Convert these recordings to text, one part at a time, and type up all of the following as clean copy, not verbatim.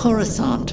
Coruscant.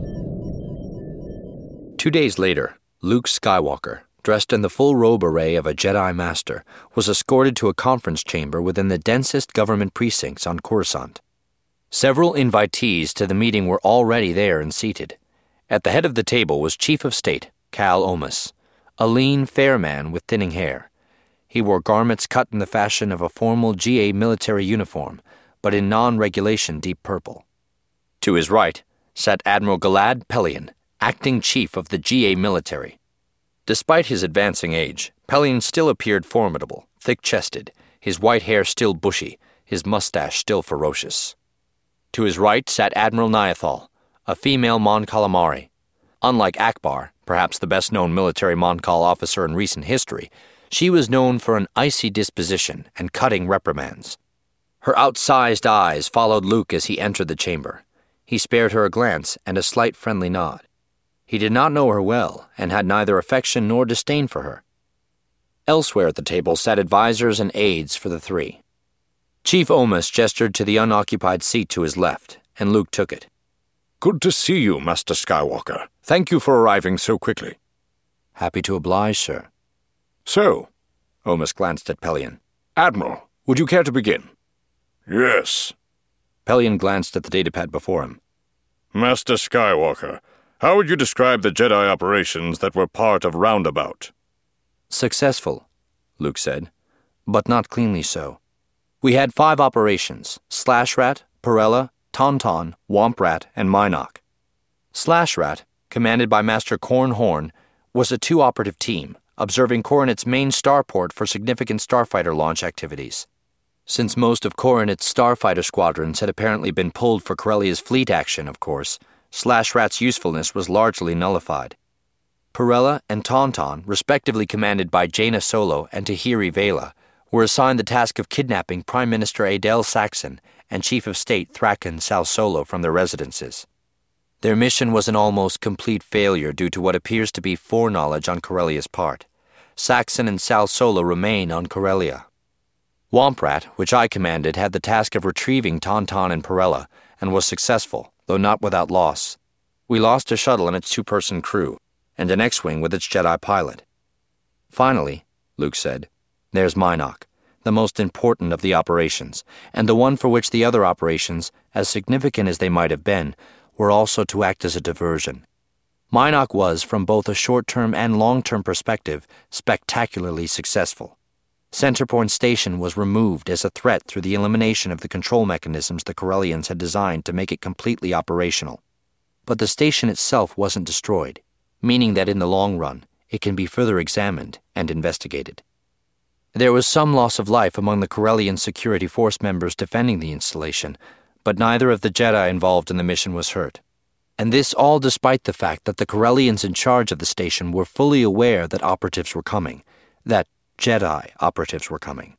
2 days later, Luke Skywalker, dressed in the full robe array of a Jedi Master, was escorted to a conference chamber within the densest government precincts on Coruscant. Several invitees to the meeting were already there and seated. At the head of the table was Chief of State, Cal Omas, a lean, fair man with thinning hair. He wore garments cut in the fashion of a formal GA military uniform, but in non-regulation deep purple. To his right sat Admiral Galad Pellaeon, acting chief of the GA military. Despite his advancing age, Pellaeon still appeared formidable, thick-chested, his white hair still bushy, his mustache still ferocious. To his right sat Admiral Niathal, a female Mon Calamari. Unlike Akbar, perhaps the best-known military Mon Cal officer in recent history, she was known for an icy disposition and cutting reprimands. Her outsized eyes followed Luke as he entered the chamber. He spared her a glance and a slight friendly nod. He did not know her well and had neither affection nor disdain for her. Elsewhere at the table sat advisors and aides for the three. Chief Omas gestured to the unoccupied seat to his left, and Luke took it. "Good to see you, Master Skywalker. Thank you for arriving so quickly." "Happy to oblige, sir." "So," Omas glanced at Pellaeon. "Admiral, would you care to begin?" "Yes." Pellaeon glanced at the datapad before him. "Master Skywalker, how would you describe the Jedi operations that were part of Roundabout?" "Successful," Luke said, "but not cleanly so. We had 5 operations: Slashrat, Perella, Tauntaun, Womprat, and Mynock. Slashrat, commanded by Master Corran Horn, was a 2-operative team, observing Corranit's main starport for significant starfighter launch activities. Since most of Corranit's starfighter squadrons had apparently been pulled for Corellia's fleet action, of course, Slashrat's usefulness was largely nullified. Perella and Tauntaun, respectively commanded by Jaina Solo and Tahiri Vela, were assigned the task of kidnapping Prime Minister Adel Saxon and Chief of State Thrakan Sal Solo from their residences. Their mission was an almost complete failure due to what appears to be foreknowledge on Corellia's part. Saxon and Sal Solo remain on Corellia. Womprat, which I commanded, had the task of retrieving Tauntaun and Perella, and was successful, though not without loss. We lost a shuttle and its 2-person crew, and an X-Wing with its Jedi pilot. Finally, Luke said, there's Mynock, the most important of the operations, and the one for which the other operations, as significant as they might have been, were also to act as a diversion. Mynock was, from both a short-term and long-term perspective, spectacularly successful. Centerpoint Station was removed as a threat through the elimination of the control mechanisms the Corellians had designed to make it completely operational. But the station itself wasn't destroyed, meaning that in the long run, it can be further examined and investigated. There was some loss of life among the Corellian security force members defending the installation, but neither of the Jedi involved in the mission was hurt. And this all despite the fact that the Corellians in charge of the station were fully aware that operatives were coming, that Jedi operatives were coming.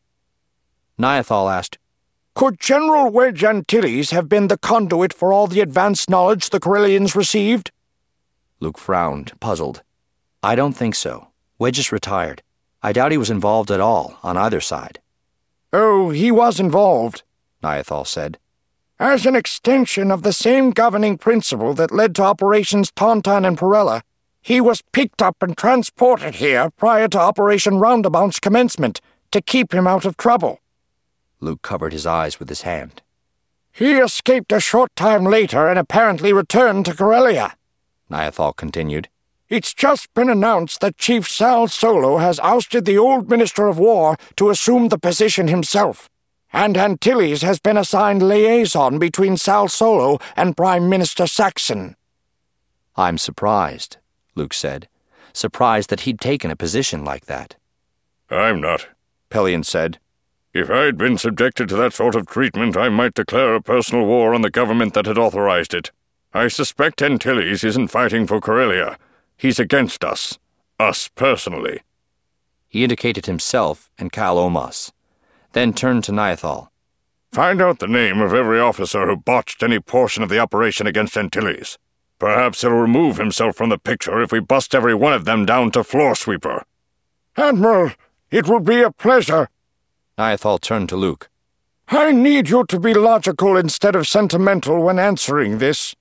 Niathal asked, "Could General Wedge Antilles have been the conduit for all the advanced knowledge the Corellians received?" Luke frowned, puzzled. "I don't think so. Wedge is retired. I doubt he was involved at all, on either side." "Oh, he was involved," Niathal said. "As an extension of the same governing principle that led to Operations Tauntaun and Perella, he was picked up and transported here prior to Operation Roundabout's commencement to keep him out of trouble." Luke covered his eyes with his hand. "He escaped a short time later and apparently returned to Corellia," Niathal continued. "It's just been announced that Chief Sal Solo has ousted the old Minister of War to assume the position himself, and Antilles has been assigned liaison between Sal Solo and Prime Minister Saxon." "I'm surprised," Luke said, surprised that he'd taken a position like that. "I'm not," Pellaeon said. "If I'd been subjected to that sort of treatment, I might declare a personal war on the government that had authorized it. I suspect Antilles isn't fighting for Corellia. He's against us personally." He indicated himself and Cal Omas, then turned to Niathal. "Find out the name of every officer who botched any portion of the operation against Antilles. Perhaps he'll remove himself from the picture if we bust every one of them down to floor sweeper." "Admiral, it will be a pleasure." Niathal turned to Luke. "I need you to be logical instead of sentimental when answering this.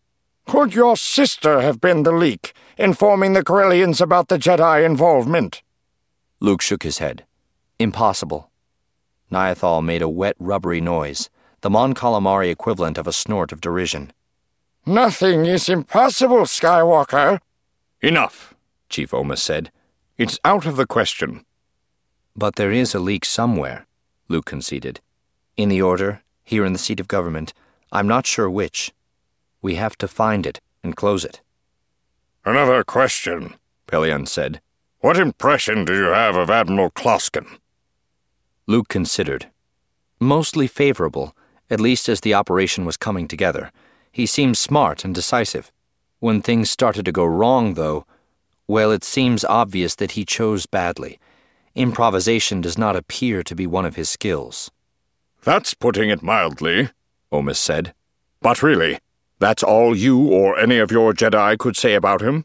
Could your sister have been the leak, informing the Corellians about the Jedi involvement? Luke shook his head. Impossible. Niathal made a wet, rubbery noise, the Mon Calamari equivalent of a snort of derision. Nothing is impossible, Skywalker. Enough, Chief Omas said. It's out of the question. But there is a leak somewhere, Luke conceded. In the Order, here in the seat of government, I'm not sure which. We have to find it and close it. Another question, Pellaeon said. What impression do you have of Admiral Kloskin? Luke considered. Mostly favorable, at least as the operation was coming together. He seemed smart and decisive. When things started to go wrong, though, well, it seems obvious that he chose badly. Improvisation does not appear to be one of his skills. That's putting it mildly, Omas said. But really, that's all you or any of your Jedi could say about him?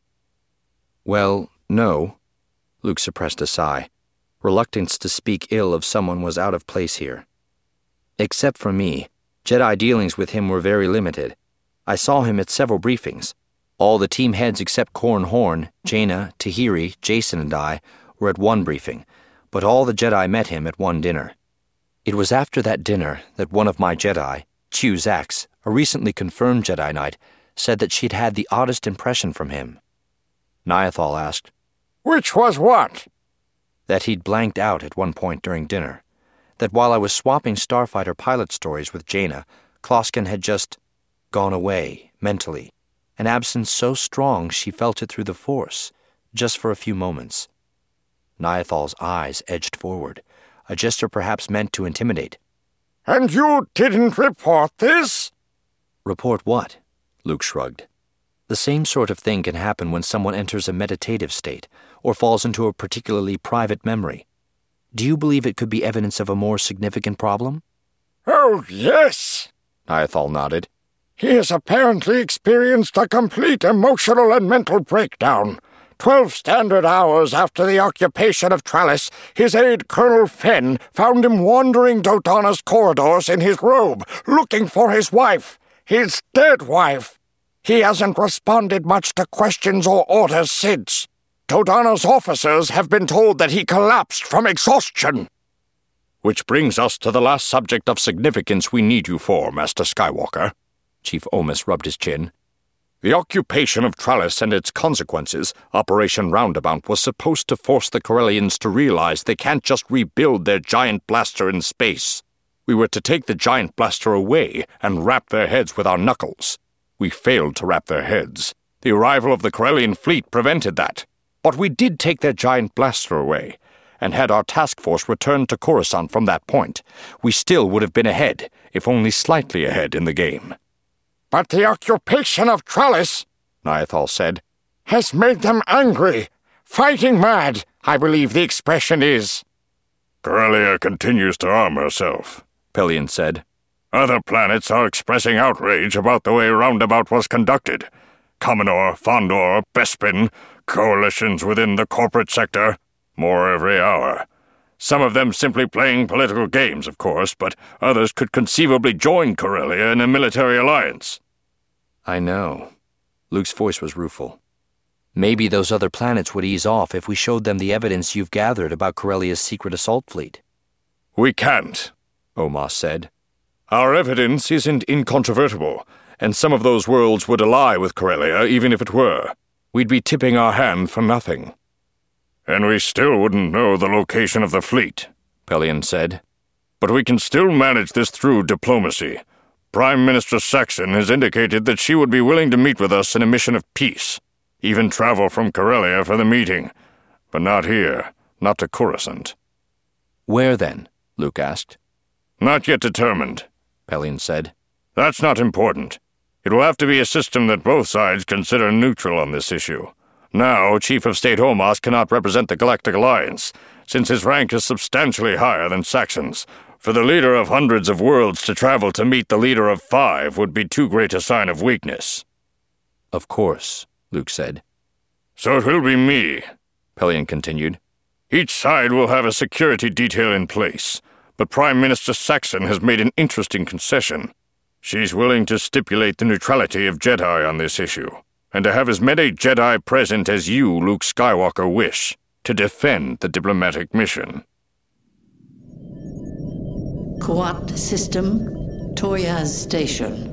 Well, no. Luke suppressed a sigh. Reluctance to speak ill of someone was out of place here. Except for me, Jedi dealings with him were very limited. I saw him at several briefings. All the team heads except Corran Horn, Jaina, Tahiri, Jason, and I were at one briefing, but all the Jedi met him at one dinner. It was after that dinner that one of my Jedi, Chew Zax, a recently confirmed Jedi Knight, said that she'd had the oddest impression from him. Niathal asked, Which was what? That he'd blanked out at one point during dinner. That while I was swapping starfighter pilot stories with Jaina, Kloskin had just gone away, mentally, an absence so strong she felt it through the Force, just for a few moments. Niathal's eyes edged forward, a gesture perhaps meant to intimidate. And you didn't report this? Report what? Luke shrugged. The same sort of thing can happen when someone enters a meditative state or falls into a particularly private memory. Do you believe it could be evidence of a more significant problem? Oh, yes, Niathal nodded. He has apparently experienced a complete emotional and mental breakdown. 12 standard hours after the occupation of Tralis, his aide Colonel Fenn found him wandering Dodonna's corridors in his robe, looking for his wife, his dead wife. He hasn't responded much to questions or orders since. Dodonna's officers have been told that he collapsed from exhaustion. Which brings us to the last subject of significance we need you for, Master Skywalker. Chief Omas rubbed his chin. The occupation of Tralis and its consequences, Operation Roundabout, was supposed to force the Corellians to realize they can't just rebuild their giant blaster in space. We were to take the giant blaster away and wrap their heads with our knuckles. We failed to wrap their heads. The arrival of the Corellian fleet prevented that. But we did take their giant blaster away, and had our task force returned to Coruscant from that point, we still would have been ahead, if only slightly ahead in the game. But the occupation of Tralis, Niathal said, has made them angry. Fighting mad, I believe the expression is. Corellia continues to arm herself, Pellaeon said. Other planets are expressing outrage about the way Roundabout was conducted. Commodore, Fondor, Bespin, coalitions within the corporate sector, more every hour. Some of them simply playing political games, of course, but others could conceivably join Corellia in a military alliance. I know. Luke's voice was rueful. Maybe those other planets would ease off if we showed them the evidence you've gathered about Corellia's secret assault fleet. We can't, Omas said. Our evidence isn't incontrovertible, and some of those worlds would ally with Corellia even if it were. We'd be tipping our hand for nothing. And we still wouldn't know the location of the fleet, Pellaeon said. But we can still manage this through diplomacy. Prime Minister Saxon has indicated that she would be willing to meet with us in a mission of peace, even travel from Corellia for the meeting. But not here, not to Coruscant. Where then? Luke asked. Not yet determined, Pellaeon said. That's not important. It will have to be a system that both sides consider neutral on this issue. Now, Chief of State Omas cannot represent the Galactic Alliance, since his rank is substantially higher than Saxon's. For the leader of hundreds of worlds to travel to meet the leader of 5 would be too great a sign of weakness. Of course, Luke said. So it will be me, Pellaeon continued. Each side will have a security detail in place, but Prime Minister Saxon has made an interesting concession. She's willing to stipulate the neutrality of Jedi on this issue, and to have as many Jedi present as you, Luke Skywalker, wish, to defend the diplomatic mission. Kuat System, Toryaz Station.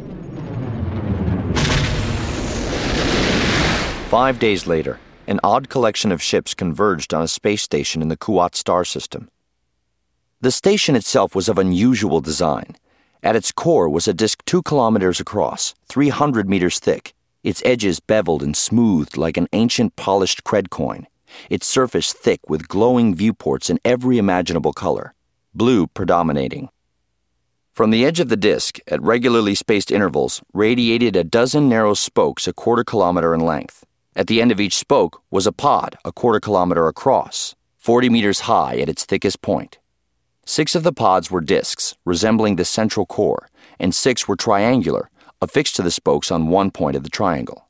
5 days later, an odd collection of ships converged on a space station in the Kuat star system. The station itself was of unusual design. At its core was a disk 2 kilometers across, 300 meters thick, its edges beveled and smoothed like an ancient polished cred coin, its surface thick with glowing viewports in every imaginable color, blue predominating. From the edge of the disk, at regularly spaced intervals, radiated a dozen narrow spokes a quarter-kilometer in length. At the end of each spoke was a pod a quarter-kilometer across, 40 meters high at its thickest point. 6 of the pods were disks, resembling the central core, and 6 were triangular, affixed to the spokes on one point of the triangle.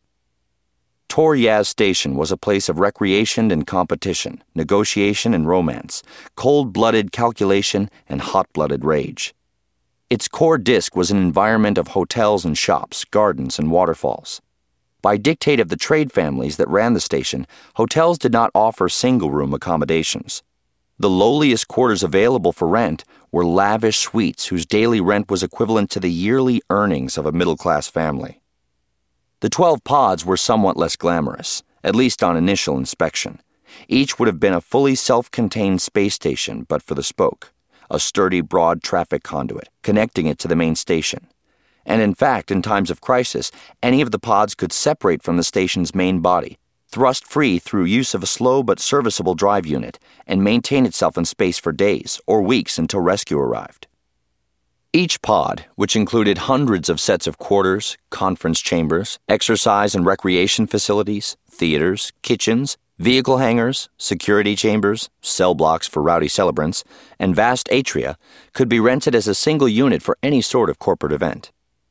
Toryaz Station was a place of recreation and competition, negotiation and romance, cold-blooded calculation and hot-blooded rage. Its core disk was an environment of hotels and shops, gardens and waterfalls. By dictate of the trade families that ran the station, hotels did not offer single-room accommodations. The lowliest quarters available for rent were lavish suites whose daily rent was equivalent to the yearly earnings of a middle-class family. The 12 pods were somewhat less glamorous, at least on initial inspection. Each would have been a fully self-contained space station but for the spoke, a sturdy, broad traffic conduit connecting it to the main station. And in fact, in times of crisis, any of the pods could separate from the station's main body, thrust free through use of a slow but serviceable drive unit, and maintain itself in space for days or weeks until rescue arrived. Each pod, which included hundreds of sets of quarters, conference chambers, exercise and recreation facilities, theaters, kitchens, vehicle hangars, security chambers, cell blocks for rowdy celebrants, and vast atria, could be rented as a single unit for any sort of corporate event.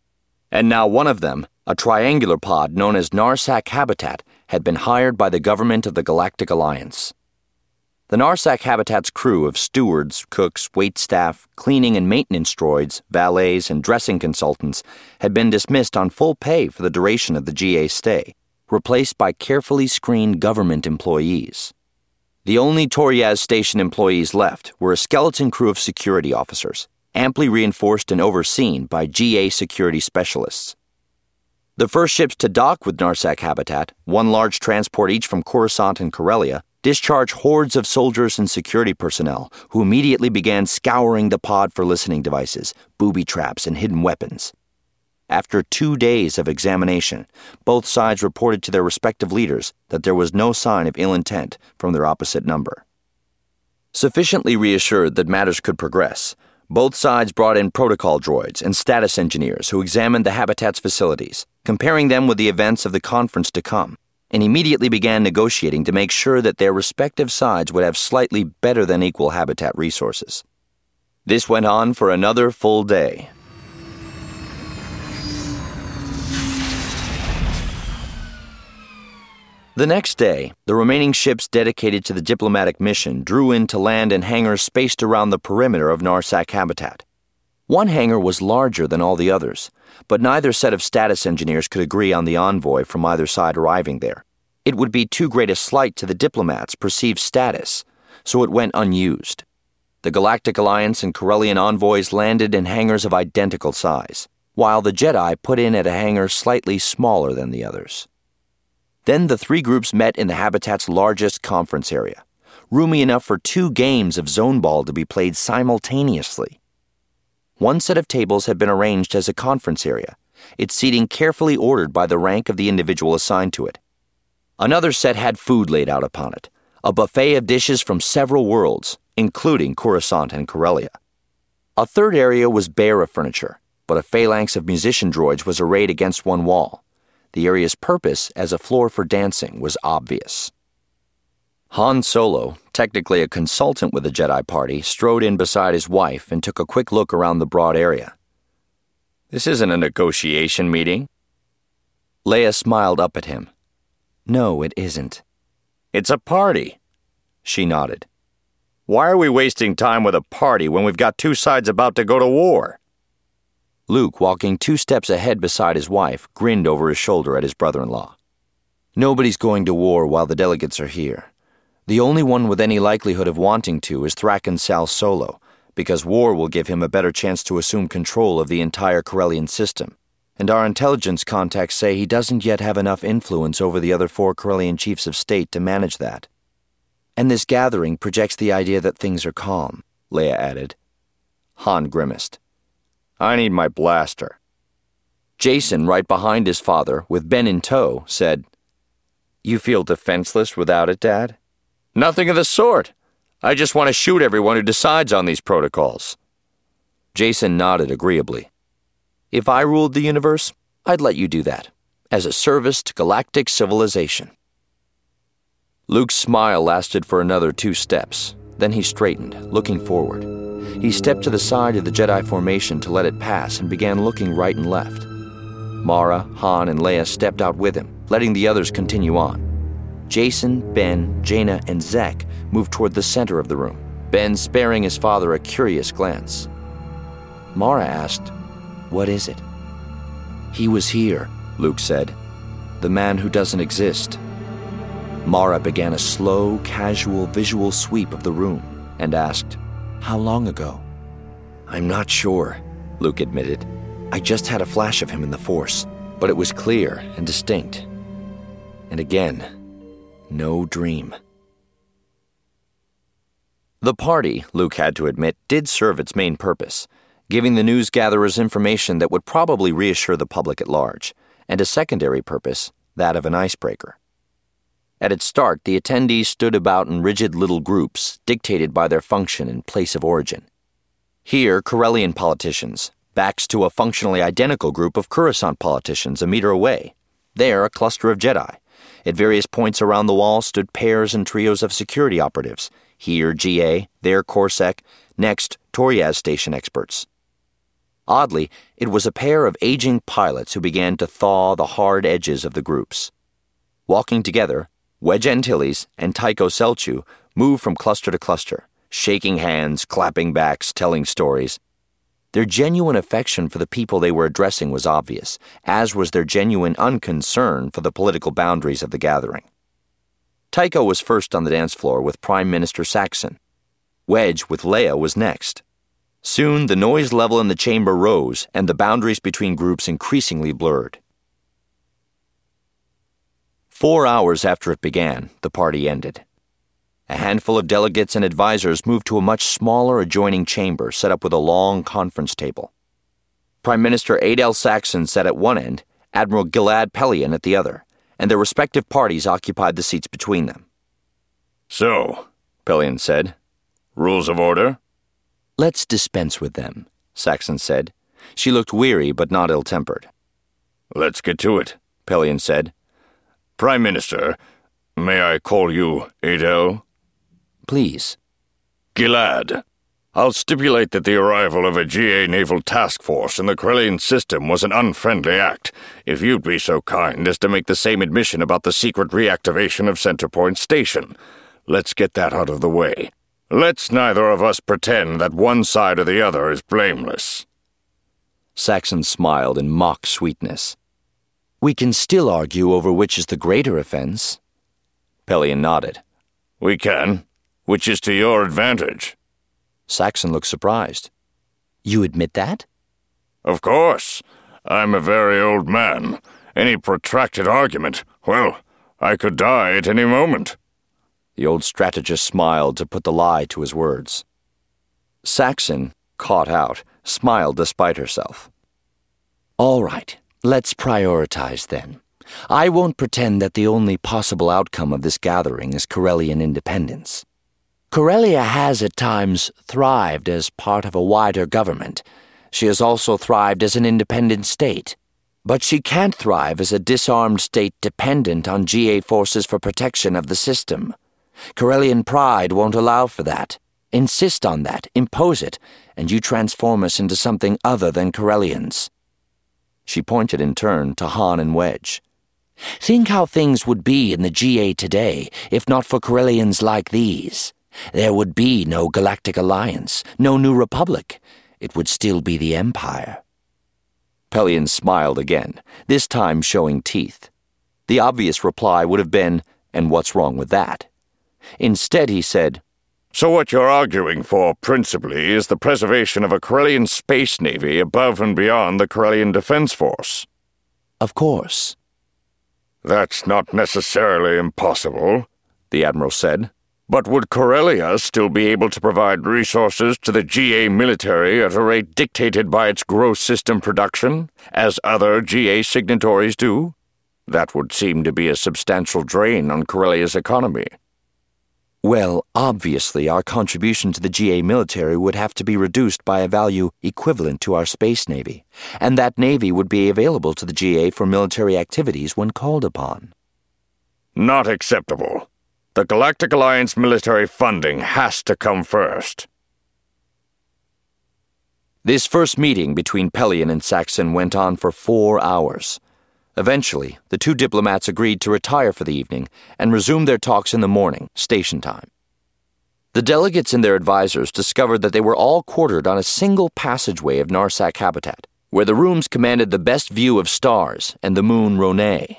And now one of them, a triangular pod known as Narsak Habitat, had been hired by the government of the Galactic Alliance. The Narsak Habitat's crew of stewards, cooks, waitstaff, cleaning and maintenance droids, valets, and dressing consultants had been dismissed on full pay for the duration of the GA's stay, replaced by carefully screened government employees. The only Toryaz Station employees left were a skeleton crew of security officers, amply reinforced and overseen by GA security specialists. The first ships to dock with Narsak Habitat, one large transport each from Coruscant and Corellia, discharged hordes of soldiers and security personnel who immediately began scouring the pod for listening devices, booby traps, and hidden weapons. After 2 days of examination, both sides reported to their respective leaders that there was no sign of ill intent from their opposite number. Sufficiently reassured that matters could progress, both sides brought in protocol droids and status engineers who examined the Habitat's facilities, comparing them with the events of the conference to come, and immediately began negotiating to make sure that their respective sides would have slightly better than equal Habitat resources. This went on for another full day. The next day, the remaining ships dedicated to the diplomatic mission drew in to land in hangars spaced around the perimeter of Narsak Habitat. One hangar was larger than all the others, but neither set of status engineers could agree on the envoy from either side arriving there. It would be too great a slight to the diplomats' perceived status, so it went unused. The Galactic Alliance and Corellian envoys landed in hangars of identical size, while the Jedi put in at a hangar slightly smaller than the others. Then the 3 groups met in the Habitat's largest conference area, roomy enough for 2 games of zone ball to be played simultaneously. One set of tables had been arranged as a conference area, its seating carefully ordered by the rank of the individual assigned to it. Another set had food laid out upon it, a buffet of dishes from several worlds, including Coruscant and Corellia. A third area was bare of furniture, but a phalanx of musician droids was arrayed against one wall. The area's purpose as a floor for dancing was obvious. Han Solo, technically a consultant with the Jedi party, strode in beside his wife and took a quick look around the broad area. "This isn't a negotiation meeting." Leia smiled up at him. "No, it isn't." "It's a party." She nodded. "Why are we wasting time with a party when we've got 2 sides about to go to war?" Luke, walking 2 steps ahead beside his wife, grinned over his shoulder at his brother-in-law. Nobody's going to war while the delegates are here. The only one with any likelihood of wanting to is Thrackan Sal Solo, because war will give him a better chance to assume control of the entire Corellian system, and our intelligence contacts say he doesn't yet have enough influence over the other 4 Corellian chiefs of state to manage that. And this gathering projects the idea that things are calm, Leia added. Han grimaced. I need my blaster. Jacen, right behind his father, with Ben in tow, said, You feel defenseless without it, Dad? Nothing of the sort. I just want to shoot everyone who decides on these protocols. Jacen nodded agreeably. If I ruled the universe, I'd let you do that, as a service to galactic civilization. Luke's smile lasted for another 2 steps. Then he straightened, looking forward. He stepped to the side of the Jedi formation to let it pass and began looking right and left. Mara, Han, and Leia stepped out with him, letting the others continue on. Jacen, Ben, Jaina, and Zek moved toward the center of the room, Ben sparing his father a curious glance. Mara asked, What is it? He was here, Luke said. The man who doesn't exist. Mara began a slow, casual, visual sweep of the room and asked, How long ago? I'm not sure, Luke admitted. I just had a flash of him in the Force, but it was clear and distinct. And again, no dream. The party, Luke had to admit, did serve its main purpose, giving the news gatherers information that would probably reassure the public at large, and a secondary purpose, that of an icebreaker. At its start, the attendees stood about in rigid little groups, dictated by their function and place of origin. Here, Corellian politicians, backs to a functionally identical group of Coruscant politicians a meter away. There, a cluster of Jedi. At various points around the wall stood pairs and trios of security operatives. Here, GA, there, Corsec, next, Toriaz station experts. Oddly, it was a pair of aging pilots who began to thaw the hard edges of the groups. Walking together, Wedge Antilles and Tycho Celchu moved from cluster to cluster, shaking hands, clapping backs, telling stories. Their genuine affection for the people they were addressing was obvious, as was their genuine unconcern for the political boundaries of the gathering. Tycho was first on the dance floor with Prime Minister Saxon. Wedge with Leia was next. Soon, the noise level in the chamber rose, and the boundaries between groups increasingly blurred. 4 hours after it began, the party ended. A handful of delegates and advisors moved to a much smaller adjoining chamber set up with a long conference table. Prime Minister Adel Saxon sat at one end, Admiral Gilad Pellaeon at the other, and their respective parties occupied the seats between them. So, Pellaeon said, rules of order? Let's dispense with them, Saxon said. She looked weary but not ill-tempered. Let's get to it, Pellaeon said. Prime Minister, may I call you Adel? Please. Gilad, I'll stipulate that the arrival of a GA naval task force in the Corellian system was an unfriendly act, if you'd be so kind as to make the same admission about the secret reactivation of Centerpoint Station. Let's get that out of the way. Let's neither of us pretend that one side or the other is blameless. Saxon smiled in mock sweetness. We can still argue over which is the greater offense. Pellaeon nodded. We can. Which is to your advantage. Saxon looked surprised. You admit that? Of course. I'm a very old man. Any protracted argument, well, I could die at any moment. The old strategist smiled to put the lie to his words. Saxon, caught out, smiled despite herself. All right. Let's prioritize, then. I won't pretend that the only possible outcome of this gathering is Corellian independence. Corellia has at times thrived as part of a wider government. She has also thrived as an independent state. But she can't thrive as a disarmed state dependent on GA forces for protection of the system. Corellian pride won't allow for that. Insist on that, impose it, and you transform us into something other than Corellians. She pointed in turn to Han and Wedge. Think how things would be in the GA today if not for Corellians like these. There would be no Galactic Alliance, no New Republic. It would still be the Empire. Pelion smiled again, this time showing teeth. The obvious reply would have been, "And what's wrong with that?" Instead, he said, "So what you're arguing for, principally, is the preservation of a Corellian space navy above and beyond the Corellian Defense Force." "Of course." "That's not necessarily impossible," the Admiral said. "But would Corellia still be able to provide resources to the GA military at a rate dictated by its gross system production, as other GA signatories do? That would seem to be a substantial drain on Corellia's economy." "Well, obviously our contribution to the GA military would have to be reduced by a value equivalent to our space navy, and that navy would be available to the GA for military activities when called upon." "Not acceptable. The Galactic Alliance military funding has to come first." This first meeting between Pelion and Saxon went on for 4 hours. Eventually, the two diplomats agreed to retire for the evening and resume their talks in the morning, station time. The delegates and their advisors discovered that they were all quartered on a single passageway of Narsac habitat, where the rooms commanded the best view of stars and the moon Ronay.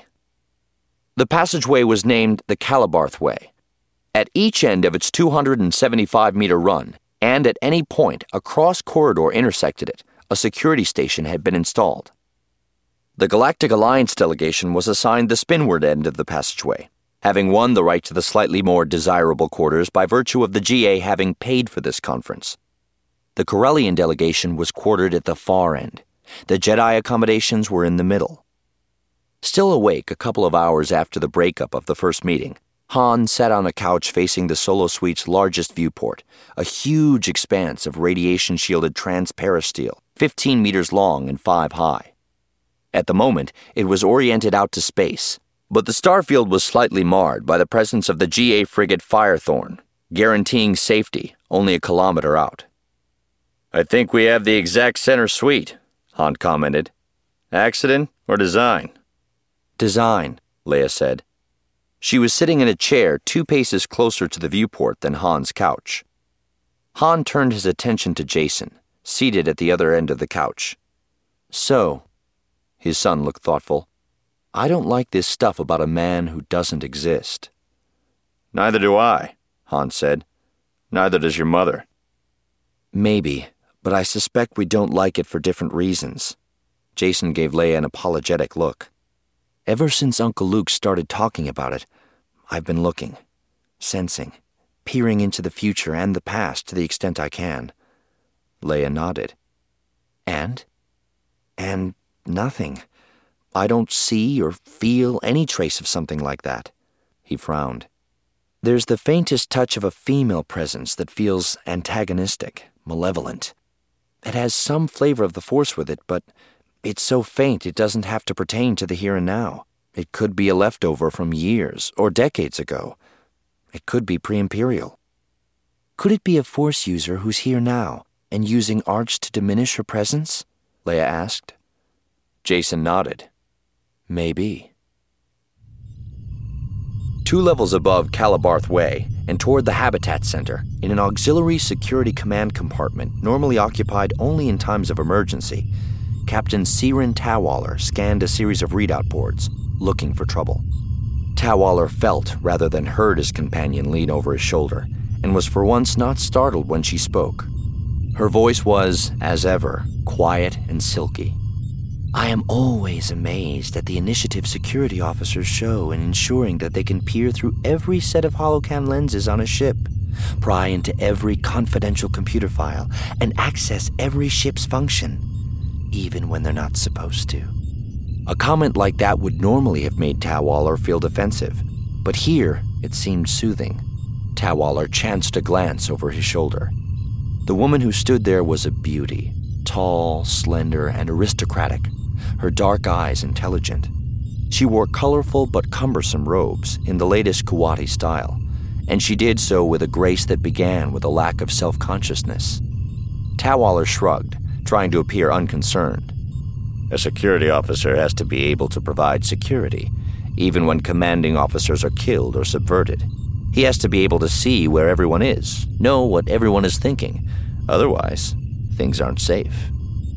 The passageway was named the Calabarth Way. At each end of its 275-meter run, and at any point a cross corridor intersected it, a security station had been installed. The Galactic Alliance delegation was assigned the spinward end of the passageway, having won the right to the slightly more desirable quarters by virtue of the GA having paid for this conference. The Corellian delegation was quartered at the far end. The Jedi accommodations were in the middle. Still awake a couple of hours after the breakup of the first meeting, Han sat on a couch facing the Solo Suite's largest viewport, a huge expanse of radiation-shielded transparasteel, 15 meters long and 5 high. At the moment, it was oriented out to space, but the starfield was slightly marred by the presence of the GA frigate Firethorn, guaranteeing safety only a kilometer out. "I think we have the exact center suite," Han commented. "Accident or design?" "Design," Leia said. She was sitting in a chair 2 paces closer to the viewport than Han's couch. Han turned his attention to Jacen, seated at the other end of the couch. "So," his son looked thoughtful, "I don't like this stuff about a man who doesn't exist." "Neither do I," Han said. "Neither does your mother." "Maybe, but I suspect we don't like it for different reasons." Jacen gave Leia an apologetic look. "Ever since Uncle Luke started talking about it, I've been looking, sensing, peering into the future and the past to the extent I can." Leia nodded. And nothing. I don't see or feel any trace of something like that." He frowned. "There's the faintest touch of a female presence that feels antagonistic, malevolent. It has some flavor of the Force with it, but it's so faint it doesn't have to pertain to the here and now. It could be a leftover from years or decades ago. It could be pre-Imperial. Could it be a Force user who's here now and using Arch to diminish her presence?" Leia asked. Jacen nodded. "Maybe." 2 levels above Calabarth Way and toward the Habitat Center, in an auxiliary security command compartment normally occupied only in times of emergency, Captain Siren Tawaller scanned a series of readout boards, looking for trouble. Tawaller felt rather than heard his companion lean over his shoulder, and was for once not startled when she spoke. Her voice was, as ever, quiet and silky. "I am always amazed at the initiative security officers show in ensuring that they can peer through every set of holocam lenses on a ship, pry into every confidential computer file, and access every ship's function, even when they're not supposed to." A comment like that would normally have made Tawaller feel defensive, but here it seemed soothing. Tawaller chanced a glance over his shoulder. The woman who stood there was a beauty, tall, slender, and aristocratic, her dark eyes intelligent. She wore colorful but cumbersome robes in the latest Kuwati style, and she did so with a grace that began with a lack of self-consciousness. Tawaller shrugged, trying to appear unconcerned. "A security officer has to be able to provide security, even when commanding officers are killed or subverted. He has to be able to see where everyone is, know what everyone is thinking. Otherwise, things aren't safe."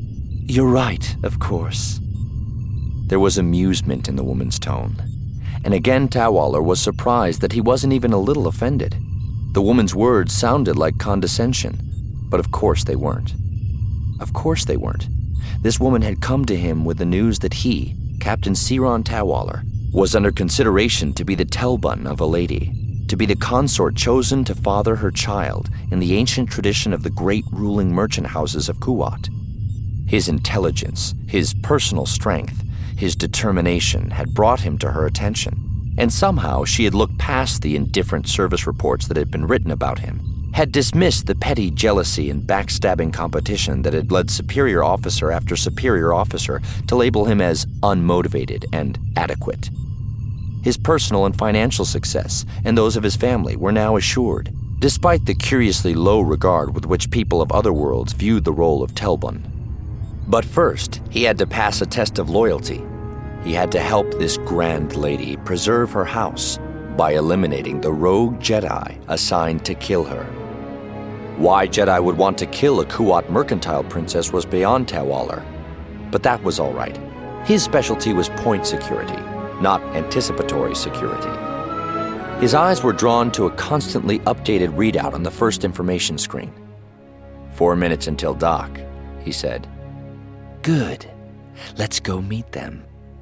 You're right, of course. There was amusement in the woman's tone, and again Tawaller was surprised that he wasn't even a little offended. The woman's words sounded like condescension, but of course they weren't. Of course they weren't. This woman had come to him with the news that he, Captain Siron Tawaller, was under consideration to be the Telbun of a lady, to be the consort chosen to father her child in the ancient tradition of the great ruling merchant houses of Kuwat. His intelligence, his personal strength, his determination had brought him to her attention, and somehow she had looked past the indifferent service reports that had been written about him, had dismissed the petty jealousy and backstabbing competition that had led superior officer after superior officer to label him as unmotivated and adequate. His personal and financial success and those of his family were now assured, despite the curiously low regard with which people of other worlds viewed the role of Telbun. But first, he had to pass a test of loyalty. He had to help this grand lady preserve her house by eliminating the rogue Jedi assigned to kill her. Why Jedi would want to kill a Kuwat mercantile princess was beyond Tawaller, but that was all right. His specialty was point security, not anticipatory security. His eyes were drawn to a constantly updated readout on the first information screen. 4 minutes until dock, he said. Good. Let's go meet them.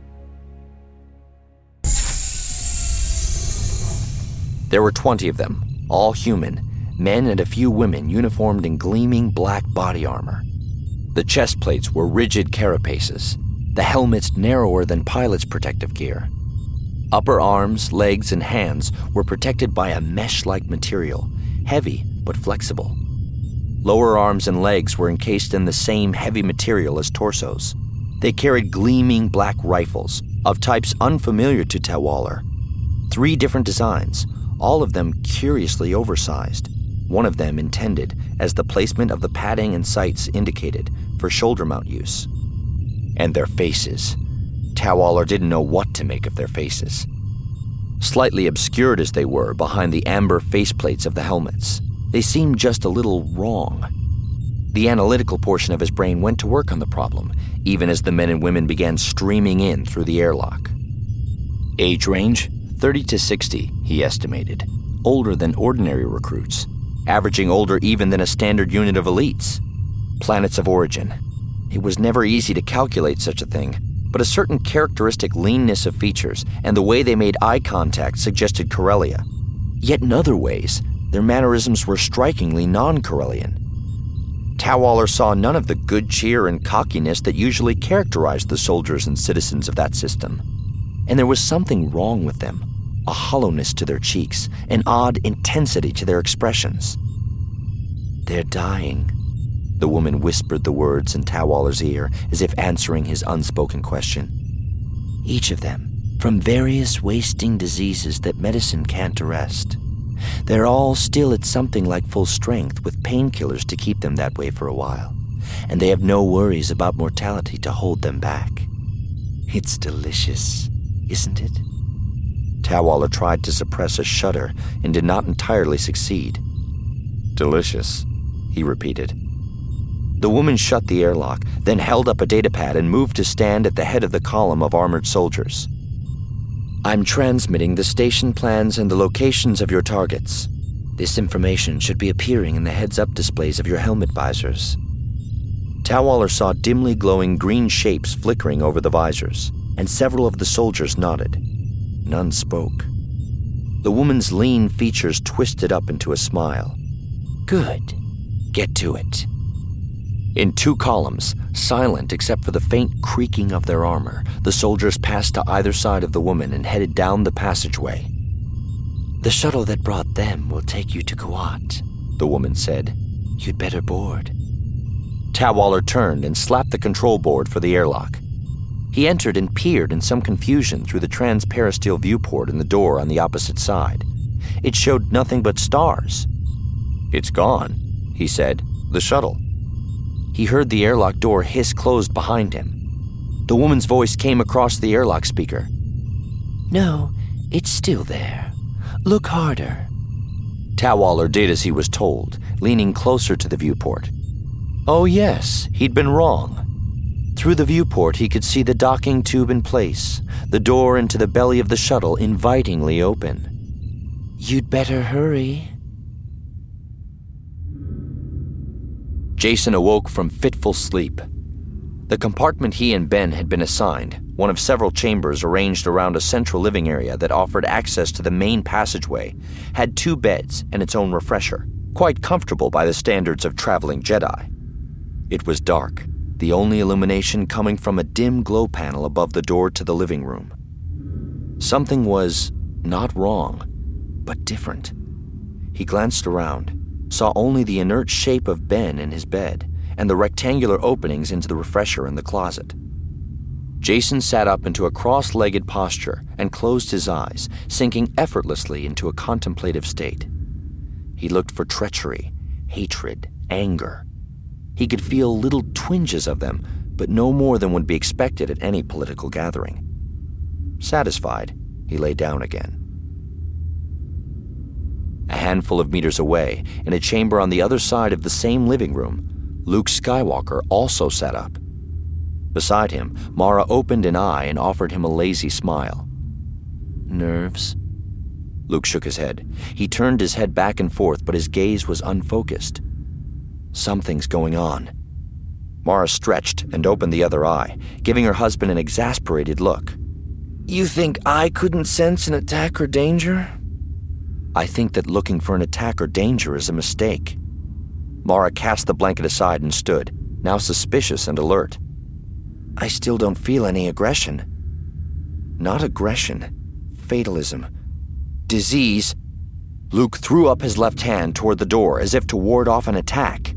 There were 20 of them, all human, men and a few women uniformed in gleaming black body armor. The chest plates were rigid carapaces, the helmets narrower than pilots' protective gear. Upper arms, legs, and hands were protected by a mesh-like material, heavy but flexible. Lower arms and legs were encased in the same heavy material as torsos. They carried gleaming black rifles of types unfamiliar to Tawaller. 3 different designs, all of them curiously oversized, one of them intended, as the placement of the padding and sights indicated, for shoulder mount use. And their faces. Tawaller didn't know what to make of their faces. Slightly obscured as they were behind the amber faceplates of the helmets, they seemed just a little wrong. The analytical portion of his brain went to work on the problem, even as the men and women began streaming in through the airlock. Age range? 30 to 60, he estimated. Older than ordinary recruits. Averaging older even than a standard unit of elites. Planets of origin. It was never easy to calculate such a thing, but a certain characteristic leanness of features and the way they made eye contact suggested Corellia. Yet in other ways, their mannerisms were strikingly non-Corellian. Tawaller saw none of the good cheer and cockiness that usually characterized the soldiers and citizens of that system. And there was something wrong with them, a hollowness to their cheeks, an odd intensity to their expressions. They're dying. The woman whispered the words in Tawaller's ear as if answering his unspoken question. Each of them, from various wasting diseases that medicine can't arrest. They're all still at something like full strength with painkillers to keep them that way for a while, and they have no worries about mortality to hold them back. It's delicious, isn't it? Tawaller tried to suppress a shudder and did not entirely succeed. Delicious, he repeated. The woman shut the airlock, then held up a datapad and moved to stand at the head of the column of armored soldiers. I'm transmitting the station plans and the locations of your targets. This information should be appearing in the heads-up displays of your helmet visors. Tawaller saw dimly glowing green shapes flickering over the visors, and several of the soldiers nodded. None spoke. The woman's lean features twisted up into a smile. Good. Get to it. In 2 columns, silent except for the faint creaking of their armor, the soldiers passed to either side of the woman and headed down the passageway. The shuttle that brought them will take you to Kuwat, the woman said. You'd better board. Tawaller turned and slapped the control board for the airlock. He entered and peered in some confusion through the transperistyle viewport in the door on the opposite side. It showed nothing but stars. It's gone, he said. The shuttle. He heard the airlock door hiss closed behind him. The woman's voice came across the airlock speaker. No, it's still there. Look harder. Tawaller did as he was told, leaning closer to the viewport. Oh yes, he'd been wrong. Through the viewport, he could see the docking tube in place, the door into the belly of the shuttle invitingly open. "You'd better hurry." Jason awoke from fitful sleep. The compartment he and Ben had been assigned, one of several chambers arranged around a central living area that offered access to the main passageway, had 2 beds and its own refresher, quite comfortable by the standards of traveling Jedi. It was dark, the only illumination coming from a dim glow panel above the door to the living room. Something was not wrong, but different. He glanced around, saw only the inert shape of Ben in his bed and the rectangular openings into the refresher in the closet. Jason sat up into a cross-legged posture and closed his eyes, sinking effortlessly into a contemplative state. He looked for treachery, hatred, anger. He could feel little twinges of them, but no more than would be expected at any political gathering. Satisfied, he lay down again. A handful of meters away, in a chamber on the other side of the same living room, Luke Skywalker also sat up. Beside him, Mara opened an eye and offered him a lazy smile. "Nerves?" Luke shook his head. He turned his head back and forth, but his gaze was unfocused. "Something's going on." Mara stretched and opened the other eye, giving her husband an exasperated look. "You think I couldn't sense an attack or danger?" "I think that looking for an attack or danger is a mistake." Mara cast the blanket aside and stood, now suspicious and alert. "I still don't feel any aggression." "Not aggression. Fatalism. Disease." Luke threw up his left hand toward the door as if to ward off an attack.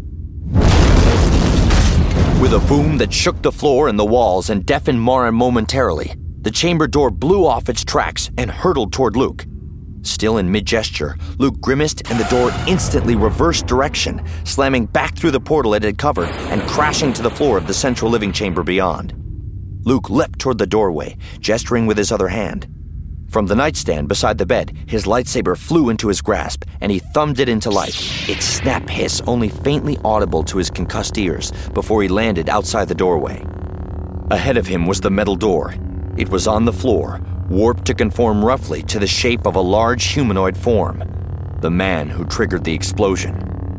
With a boom that shook the floor and the walls and deafened Mara momentarily, the chamber door blew off its tracks and hurtled toward Luke. Still in mid-gesture, Luke grimaced and the door instantly reversed direction, slamming back through the portal it had covered and crashing to the floor of the central living chamber beyond. Luke leapt toward the doorway, gesturing with his other hand. From the nightstand beside the bed, his lightsaber flew into his grasp, and he thumbed it into life, its snap hiss only faintly audible to his concussed ears before he landed outside the doorway. Ahead of him was the metal door. It was on the floor, warped to conform roughly to the shape of a large humanoid form, the man who triggered the explosion.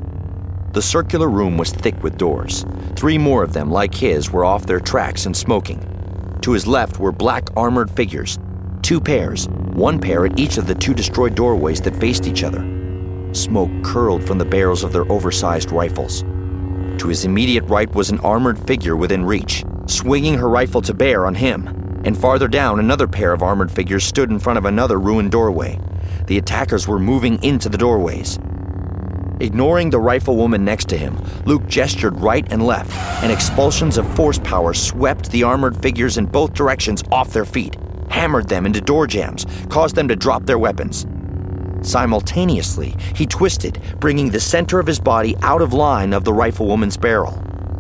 The circular room was thick with doors. 3 more of them, like his, were off their tracks and smoking. To his left were black armored figures, 2 pairs, 1 pair at each of the 2 destroyed doorways that faced each other. Smoke curled from the barrels of their oversized rifles. To his immediate right was an armored figure within reach, swinging her rifle to bear on him. And farther down, another pair of armored figures stood in front of another ruined doorway. The attackers were moving into the doorways. Ignoring the riflewoman next to him, Luke gestured right and left, and expulsions of force power swept the armored figures in both directions off their feet, hammered them into door jambs, caused them to drop their weapons. Simultaneously, he twisted, bringing the center of his body out of line of the riflewoman's barrel.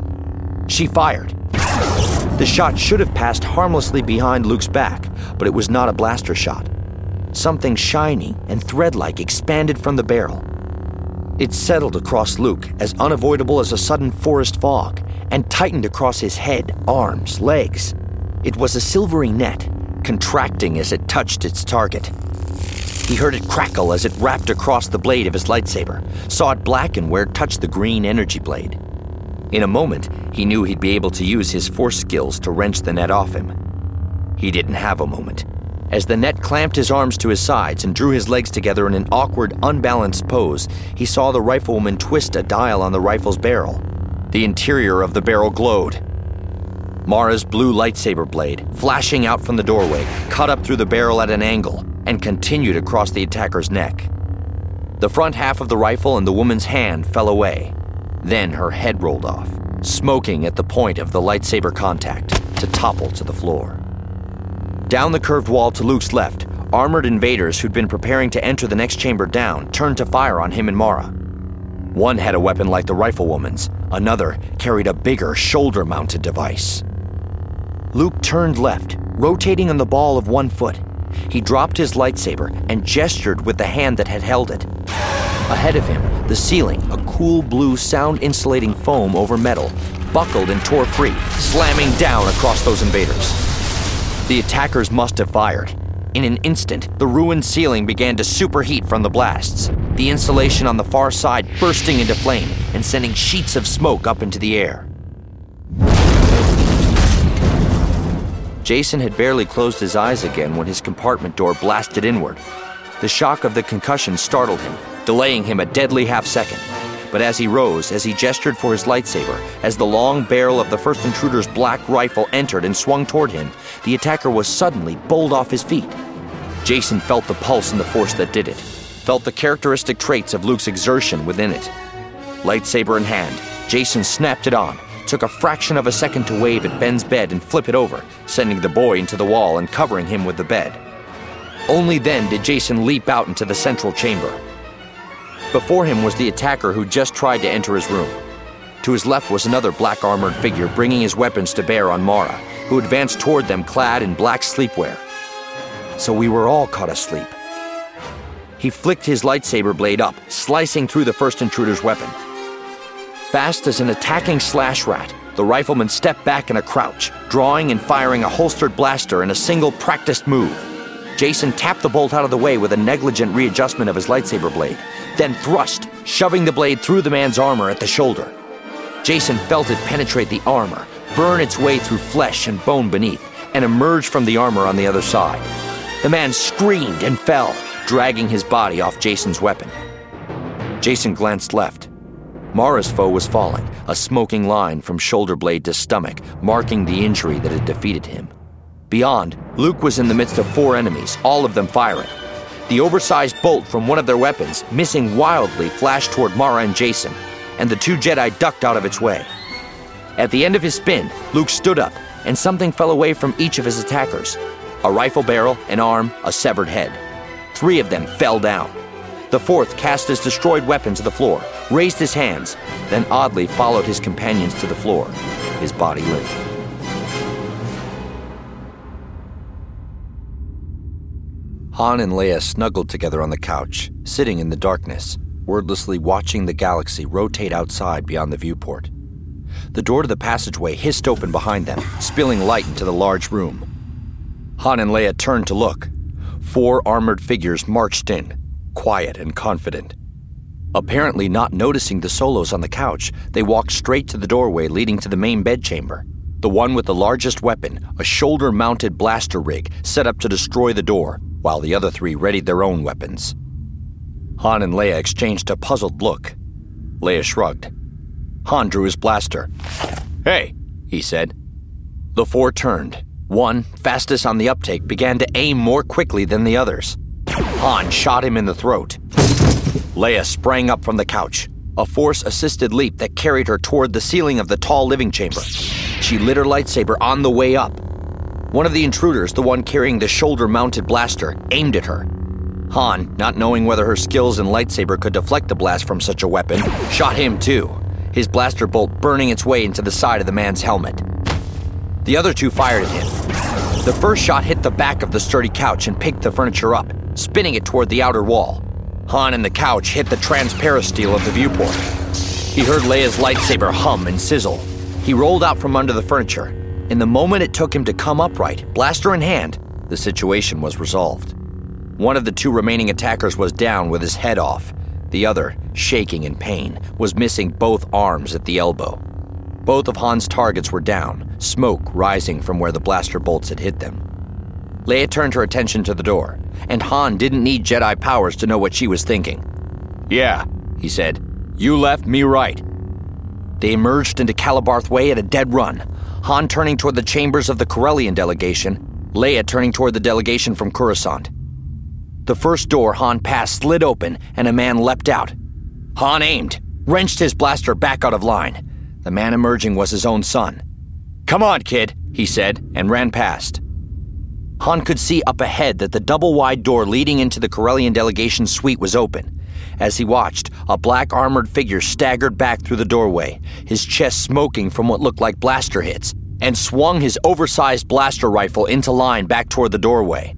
She fired. The shot should have passed harmlessly behind Luke's back, but it was not a blaster shot. Something shiny and thread-like expanded from the barrel. It settled across Luke, as unavoidable as a sudden forest fog, and tightened across his head, arms, legs. It was a silvery net, contracting as it touched its target. He heard it crackle as it wrapped across the blade of his lightsaber, saw it blacken where it touched the green energy blade. In a moment, he knew he'd be able to use his force skills to wrench the net off him. He didn't have a moment. As the net clamped his arms to his sides and drew his legs together in an awkward, unbalanced pose, he saw the riflewoman twist a dial on the rifle's barrel. The interior of the barrel glowed. Mara's blue lightsaber blade, flashing out from the doorway, cut up through the barrel at an angle and continued across the attacker's neck. The front half of the rifle and the woman's hand fell away. Then her head rolled off, smoking at the point of the lightsaber contact, to topple to the floor. Down the curved wall to Luke's left, armored invaders who'd been preparing to enter the next chamber down turned to fire on him and Mara. One had a weapon like the riflewoman's, another carried a bigger shoulder-mounted device. Luke turned left, rotating on the ball of 1 foot. He dropped his lightsaber and gestured with the hand that had held it. Ahead of him, the ceiling, a cool blue sound-insulating foam over metal, buckled and tore free, slamming down across those invaders. The attackers must have fired. In an instant, the ruined ceiling began to superheat from the blasts, the insulation on the far side bursting into flame and sending sheets of smoke up into the air. Jason had barely closed his eyes again when his compartment door blasted inward. The shock of the concussion startled him, delaying him a deadly half-second. But as he rose, as he gestured for his lightsaber, as the long barrel of the first intruder's black rifle entered and swung toward him, the attacker was suddenly bowled off his feet. Jason felt the pulse and the force that did it, felt the characteristic traits of Luke's exertion within it. Lightsaber in hand, Jason snapped it on, took a fraction of a second to wave at Ben's bed and flip it over, sending the boy into the wall and covering him with the bed. Only then did Jason leap out into the central chamber. Before him was the attacker who just tried to enter his room. To his left was another black-armored figure bringing his weapons to bear on Mara, who advanced toward them clad in black sleepwear. So we were all caught asleep. He flicked his lightsaber blade up, slicing through the first intruder's weapon. Fast as an attacking slash rat, the rifleman stepped back in a crouch, drawing and firing a holstered blaster in a single practiced move. Jason tapped the bolt out of the way with a negligent readjustment of his lightsaber blade, then thrust, shoving the blade through the man's armor at the shoulder. Jason felt it penetrate the armor, burn its way through flesh and bone beneath, and emerge from the armor on the other side. The man screamed and fell, dragging his body off Jason's weapon. Jason glanced left. Mara's foe was falling, a smoking line from shoulder blade to stomach, marking the injury that had defeated him. Beyond, Luke was in the midst of 4 enemies, all of them firing. The oversized bolt from one of their weapons, missing wildly, flashed toward Mara and Jason, and the 2 Jedi ducked out of its way. At the end of his spin, Luke stood up, and something fell away from each of his attackers. A rifle barrel, an arm, a severed head. 3 of them fell down. The 4th cast his destroyed weapon to the floor, raised his hands, then oddly followed his companions to the floor, his body limp. Han and Leia snuggled together on the couch, sitting in the darkness, wordlessly watching the galaxy rotate outside beyond the viewport. The door to the passageway hissed open behind them, spilling light into the large room. Han and Leia turned to look. 4 armored figures marched in, quiet and confident. Apparently not noticing the Solos on the couch, they walked straight to the doorway leading to the main bedchamber, the one with the largest weapon, a shoulder-mounted blaster rig set up to destroy the door, while the other 3 readied their own weapons. Han and Leia exchanged a puzzled look. Leia shrugged. Han drew his blaster. "Hey," he said. The 4 turned. One, fastest on the uptake, began to aim more quickly than the others. Han shot him in the throat. Leia sprang up from the couch, a Force-assisted leap that carried her toward the ceiling of the tall living chamber. She lit her lightsaber on the way up. One of the intruders, the one carrying the shoulder-mounted blaster, aimed at her. Han, not knowing whether her skills in lightsaber could deflect the blast from such a weapon, shot him too, his blaster bolt burning its way into the side of the man's helmet. The other 2 fired at him. The first shot hit the back of the sturdy couch and picked the furniture up, spinning it toward the outer wall. Han and the couch hit the transparasteel of the viewport. He heard Leia's lightsaber hum and sizzle. He rolled out from under the furniture. In the moment it took him to come upright, blaster in hand, the situation was resolved. One of the 2 remaining attackers was down with his head off. The other, shaking in pain, was missing both arms at the elbow. Both of Han's targets were down, smoke rising from where the blaster bolts had hit them. Leia turned her attention to the door, and Han didn't need Jedi powers to know what she was thinking. "Yeah," he said. "You left, me right." They emerged into Calabarth Way at a dead run, Han turning toward the chambers of the Corellian delegation, Leia turning toward the delegation from Coruscant. The first door Han passed slid open, and a man leapt out. Han aimed, wrenched his blaster back out of line. The man emerging was his own son. "Come on, kid," he said, and ran past. Han could see up ahead that the double-wide door leading into the Corellian delegation suite was open. As he watched, a black armored figure staggered back through the doorway, his chest smoking from what looked like blaster hits, and swung his oversized blaster rifle into line back toward the doorway.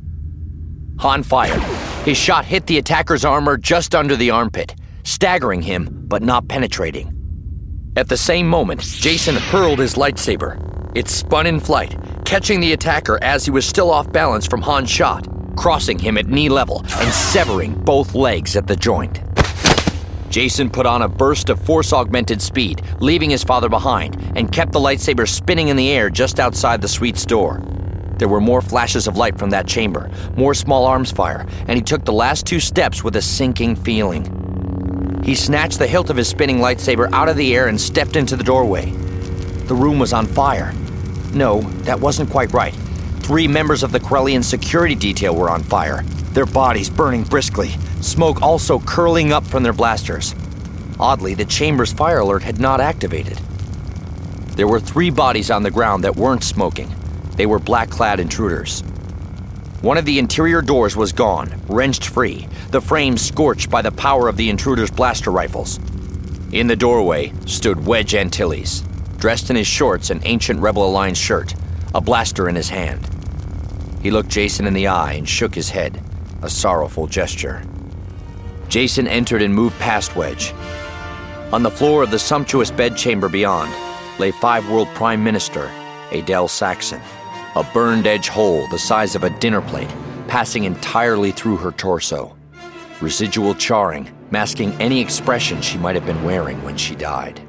Han fired. His shot hit the attacker's armor just under the armpit, staggering him but not penetrating. At the same moment, Jason hurled his lightsaber. It spun in flight, catching the attacker as he was still off balance from Han's shot, crossing him at knee level and severing both legs at the joint. Jason put on a burst of force-augmented speed, leaving his father behind, and kept the lightsaber spinning in the air just outside the suite's door. There were more flashes of light from that chamber, more small arms fire, and he took the last 2 steps with a sinking feeling. He snatched the hilt of his spinning lightsaber out of the air and stepped into the doorway. The room was on fire. No, that wasn't quite right. 3 members of the Corellian security detail were on fire, their bodies burning briskly, smoke also curling up from their blasters. Oddly, the chamber's fire alert had not activated. There were 3 bodies on the ground that weren't smoking. They were black-clad intruders. One of the interior doors was gone, wrenched free, the frame scorched by the power of the intruders' blaster rifles. In the doorway stood Wedge Antilles, dressed in his shorts and ancient Rebel Alliance shirt, a blaster in his hand. He looked Jason in the eye and shook his head, a sorrowful gesture. Jason entered and moved past Wedge. On the floor of the sumptuous bedchamber beyond lay 5-World Prime Minister Adele Saxon, a burned-edge hole the size of a dinner plate passing entirely through her torso, residual charring masking any expression she might have been wearing when she died.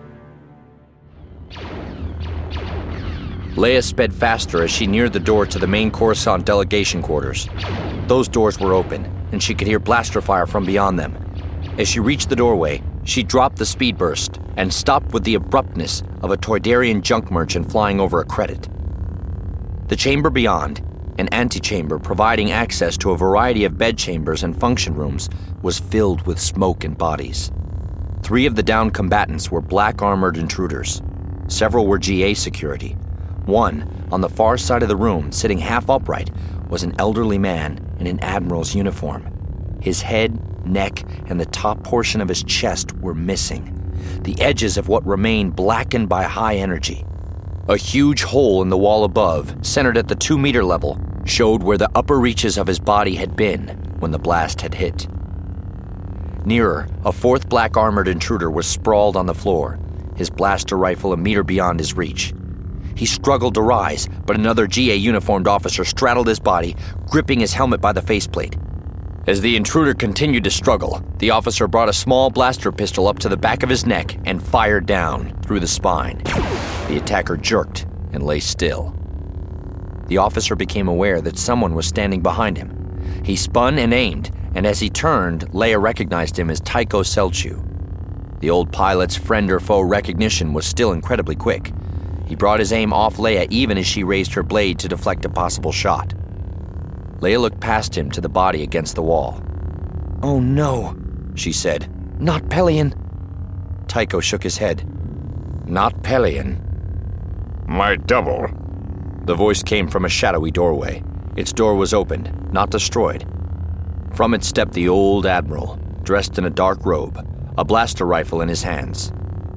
Leia sped faster as she neared the door to the main Coruscant delegation quarters. Those doors were open, and she could hear blaster fire from beyond them. As she reached the doorway, she dropped the speed burst and stopped with the abruptness of a Toydarian junk merchant flying over a credit. The chamber beyond, an antechamber providing access to a variety of bedchambers and function rooms, was filled with smoke and bodies. 3 of the downed combatants were black-armored intruders. Several were GA security. One, on the far side of the room, sitting half upright, was an elderly man in an admiral's uniform. His head, neck, and the top portion of his chest were missing, the edges of what remained blackened by high energy. A huge hole in the wall above, centered at the 2-meter level, showed where the upper reaches of his body had been when the blast had hit. Nearer, a 4th black-armored intruder was sprawled on the floor, his blaster rifle a meter beyond his reach. He struggled to rise, but another GA-uniformed officer straddled his body, gripping his helmet by the faceplate. As the intruder continued to struggle, the officer brought a small blaster pistol up to the back of his neck and fired down through the spine. The attacker jerked and lay still. The officer became aware that someone was standing behind him. He spun and aimed, and as he turned, Leia recognized him as Tycho Celchu. The old pilot's friend or foe recognition was still incredibly quick. He brought his aim off Leia even as she raised her blade to deflect a possible shot. Leia looked past him to the body against the wall. "Oh no," she said. "Not Pelion." Tycho shook his head. "Not Pelion." My double. The voice came from a shadowy doorway. Its door was opened, not destroyed. From it stepped the old admiral, dressed in a dark robe, a blaster rifle in his hands.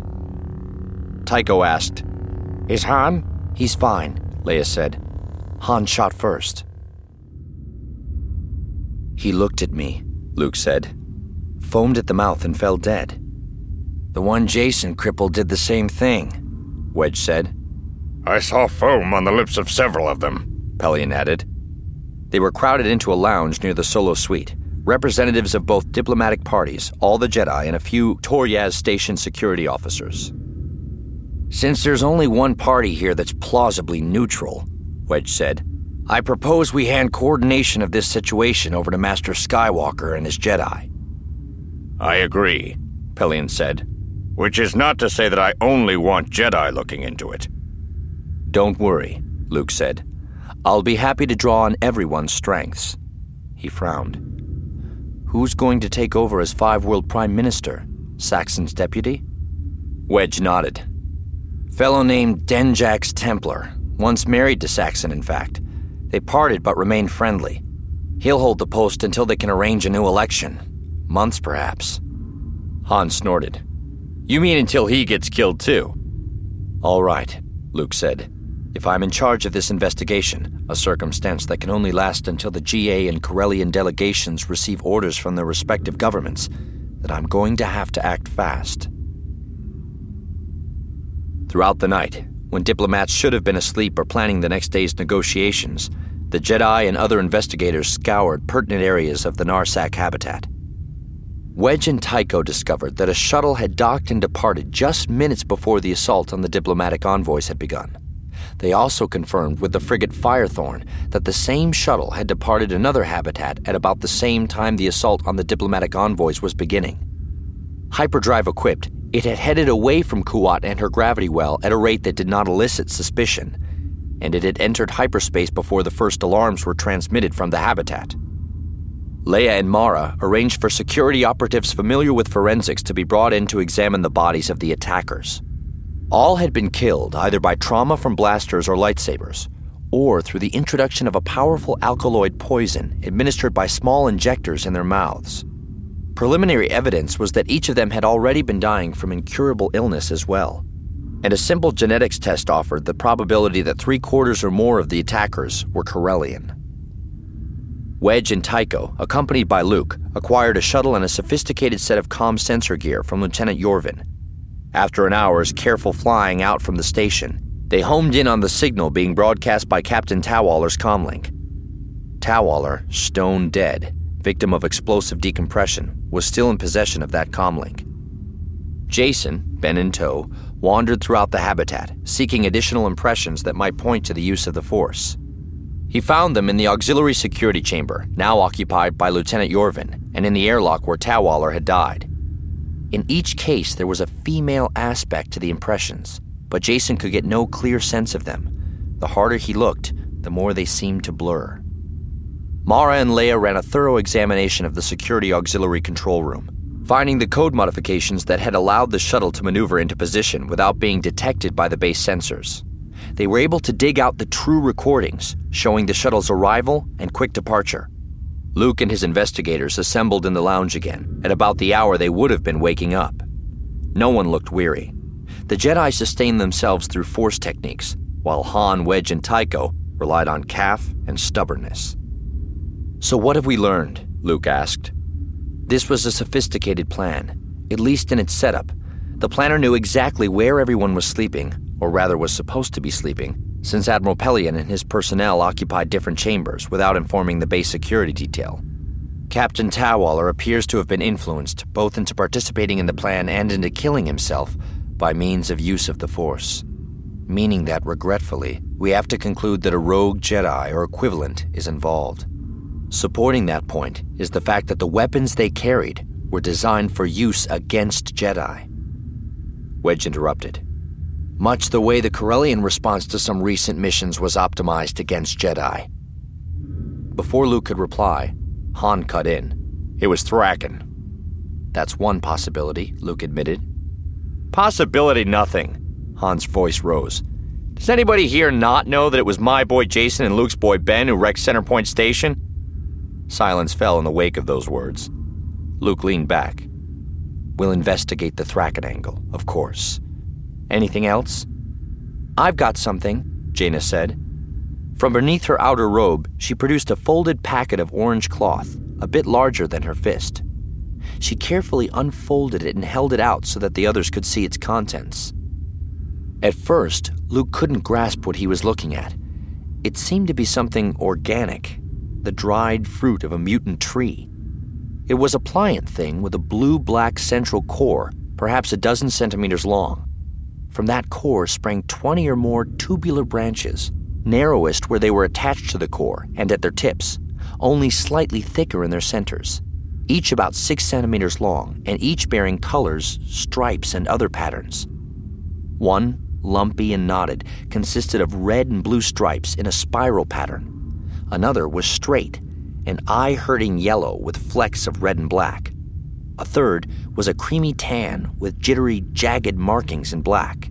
Tycho asked, "Is Han?" "He's fine," Leia said. "Han shot first." "He looked at me," Luke said, "foamed at the mouth and fell dead." "The one Jason crippled did the same thing," Wedge said. I saw foam on the lips of several of them, Pelion added. They were crowded into a lounge near the Solo suite, representatives of both diplomatic parties, all the Jedi, and a few Toryaz station security officers. "Since there's only one party here that's plausibly neutral," Wedge said, "I propose we hand coordination of this situation over to Master Skywalker and his Jedi." I agree, Pelion said, which is not to say that I only want Jedi looking into it. "Don't worry," Luke said. "I'll be happy to draw on everyone's strengths." He frowned. "Who's going to take over as 5-World Prime Minister? Saxon's deputy?" Wedge nodded. "Fellow named Denjax Templar, once married to Saxon, in fact. They parted but remained friendly. He'll hold the post until they can arrange a new election. Months, perhaps." Han snorted. "You mean until he gets killed, too?" "All right," Luke said. "If I'm in charge of this investigation, a circumstance that can only last until the GA and Corellian delegations receive orders from their respective governments, then I'm going to have to act fast." Throughout the night, when diplomats should have been asleep or planning the next day's negotiations, the Jedi and other investigators scoured pertinent areas of the Narsak habitat. Wedge and Tycho discovered that a shuttle had docked and departed just minutes before the assault on the diplomatic envoys had begun. They also confirmed with the frigate Firethorn that the same shuttle had departed another habitat at about the same time the assault on the diplomatic envoys was beginning. Hyperdrive equipped, it had headed away from Kuat and her gravity well at a rate that did not elicit suspicion, and it had entered hyperspace before the first alarms were transmitted from the habitat. Leia and Mara arranged for security operatives familiar with forensics to be brought in to examine the bodies of the attackers. All had been killed either by trauma from blasters or lightsabers, or through the introduction of a powerful alkaloid poison administered by small injectors in their mouths. Preliminary evidence was that each of them had already been dying from incurable illness as well, and a simple genetics test offered the probability that 3/4 or more of the attackers were Corellian. Wedge and Tycho, accompanied by Luke, acquired a shuttle and a sophisticated set of comm sensor gear from Lieutenant Yorvin. After an hour's careful flying out from the station, they homed in on the signal being broadcast by Captain Tawaller's comlink. Tawaller, stone dead, victim of explosive decompression, was still in possession of that comlink. Jason, Ben in tow, wandered throughout the habitat, seeking additional impressions that might point to the use of the Force. He found them in the auxiliary security chamber, now occupied by Lieutenant Yorvin, and in the airlock where Tawaller had died. In each case, there was a female aspect to the impressions, but Jason could get no clear sense of them. The harder he looked, the more they seemed to blur. Mara and Leia ran a thorough examination of the security auxiliary control room, finding the code modifications that had allowed the shuttle to maneuver into position without being detected by the base sensors. They were able to dig out the true recordings, showing the shuttle's arrival and quick departure. Luke and his investigators assembled in the lounge again, at about the hour they would have been waking up. No one looked weary. The Jedi sustained themselves through Force techniques, while Han, Wedge, and Tycho relied on Kaf and stubbornness. "So what have we learned?" Luke asked. This was a sophisticated plan, at least in its setup. The planner knew exactly where everyone was sleeping, or rather was supposed to be sleeping, since Admiral Pelion and his personnel occupied different chambers without informing the base security detail. Captain Tawaller appears to have been influenced both into participating in the plan and into killing himself by means of use of the Force, meaning that, regretfully, we have to conclude that a rogue Jedi or equivalent is involved. Supporting that point is the fact that the weapons they carried were designed for use against Jedi. Wedge interrupted. Much the way the Corellian response to some recent missions was optimized against Jedi. Before Luke could reply, Han cut in. It was Thraken. That's one possibility, Luke admitted. Possibility nothing, Han's voice rose. Does anybody here not know that it was my boy Jason and Luke's boy Ben who wrecked Centerpoint Station? Silence fell in the wake of those words. Luke leaned back. We'll investigate the Thraken angle, of course. Anything else? I've got something, Jaina said. From beneath her outer robe, she produced a folded packet of orange cloth, a bit larger than her fist. She carefully unfolded it and held it out so that the others could see its contents. At first, Luke couldn't grasp what he was looking at. It seemed to be something organic, the dried fruit of a mutant tree. It was a pliant thing with a blue-black central core, perhaps a dozen centimeters long. From that core sprang 20 or more tubular branches, narrowest where they were attached to the core and at their tips, only slightly thicker in their centers, each about 6 centimeters long and each bearing colors, stripes, and other patterns. One, lumpy and knotted, consisted of red and blue stripes in a spiral pattern. Another was straight, an eye-hurting yellow with flecks of red and black. A third was a creamy tan with jittery, jagged markings in black.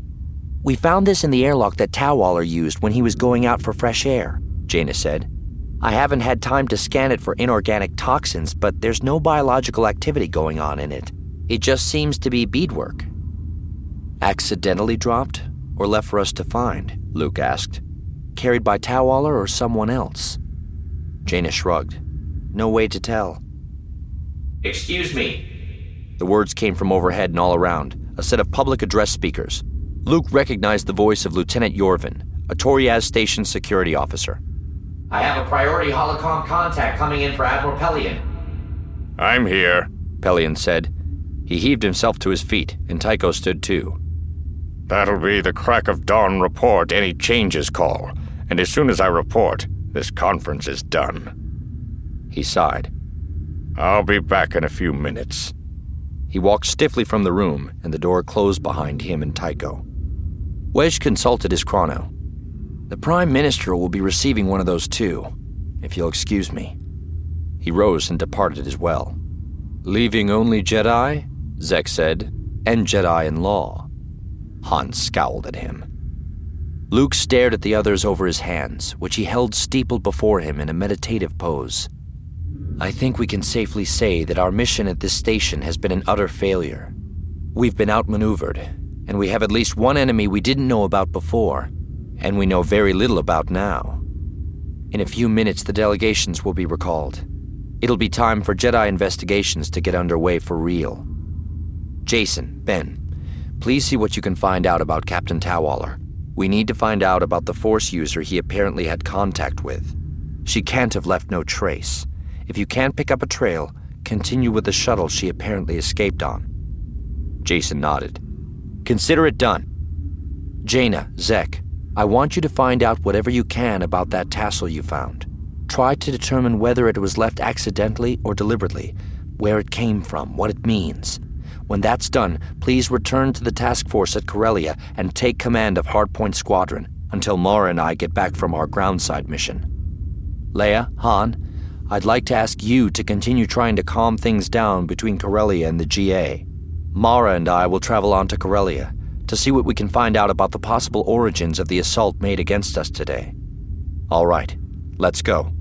We found this in the airlock that Tawaller used when he was going out for fresh air, Jaina said. I haven't had time to scan it for inorganic toxins, but there's no biological activity going on in it. It just seems to be beadwork. Accidentally dropped or left for us to find? Luke asked. Carried by Tawaller or someone else? Jaina shrugged. No way to tell. Excuse me. The words came from overhead and all around, a set of public address speakers. Luke recognized the voice of Lieutenant Yorvin, a Toriaz Station security officer. I have a priority holocom contact coming in for Admiral Pelion. I'm here, Pelion said. He heaved himself to his feet, and Tycho stood too. That'll be the crack of dawn report any changes call, and as soon as I report, this conference is done. He sighed. I'll be back in a few minutes. He walked stiffly from the room, and the door closed behind him and Tycho. Wedge consulted his chrono. The Prime Minister will be receiving one of those too, if you'll excuse me. He rose and departed as well. Leaving only Jedi? Zek said, and Jedi-in-law. Han scowled at him. Luke stared at the others over his hands, which he held steepled before him in a meditative pose. I think we can safely say that our mission at this station has been an utter failure. We've been outmaneuvered, and we have at least one enemy we didn't know about before, and we know very little about now. In a few minutes, the delegations will be recalled. It'll be time for Jedi investigations to get underway for real. Jason, Ben, please see what you can find out about Captain Tauwaller. We need to find out about the Force user he apparently had contact with. She can't have left no trace. If you can't pick up a trail, continue with the shuttle she apparently escaped on. Jason nodded. Consider it done. Jaina, Zek, I want you to find out whatever you can about that tassel you found. Try to determine whether it was left accidentally or deliberately, where it came from, what it means. When that's done, please return to the task force at Corellia and take command of Hardpoint Squadron until Mara and I get back from our groundside mission. Leia, Han, I'd like to ask you to continue trying to calm things down between Corellia and the GA. Mara and I will travel on to Corellia to see what we can find out about the possible origins of the assault made against us today. All right, let's go.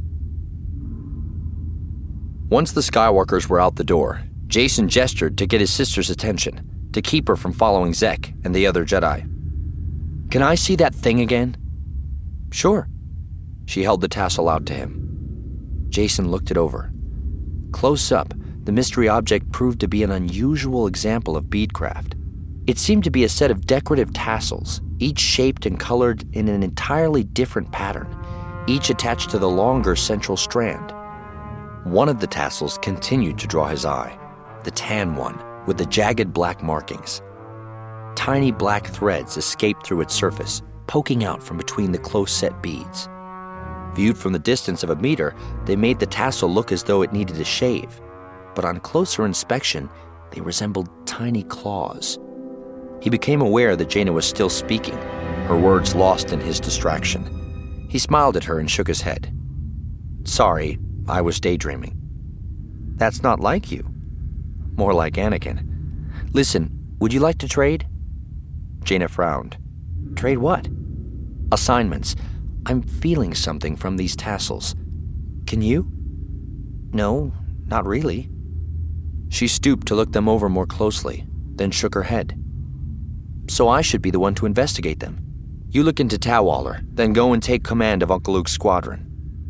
Once the Skywalkers were out the door, Jason gestured to get his sister's attention, to keep her from following Zek and the other Jedi. Can I see that thing again? Sure. She held the tassel out to him. Jason looked it over. Close up, the mystery object proved to be an unusual example of beadcraft. It seemed to be a set of decorative tassels, each shaped and colored in an entirely different pattern, each attached to the longer central strand. One of the tassels continued to draw his eye, the tan one with the jagged black markings. Tiny black threads escaped through its surface, poking out from between the close-set beads. Viewed from the distance of a meter, they made the tassel look as though it needed a shave, but on closer inspection, they resembled tiny claws. He became aware that Jaina was still speaking, her words lost in his distraction. He smiled at her and shook his head. Sorry, I was daydreaming. That's not like you. More like Anakin. Listen, would you like to trade? Jaina frowned. Trade what? Assignments. I'm feeling something from these tassels. Can you? No, not really. She stooped to look them over more closely, then shook her head. So I should be the one to investigate them. You look into Tauwaller, then go and take command of Uncle Luke's squadron.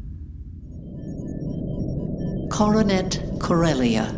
Coronet Corellia.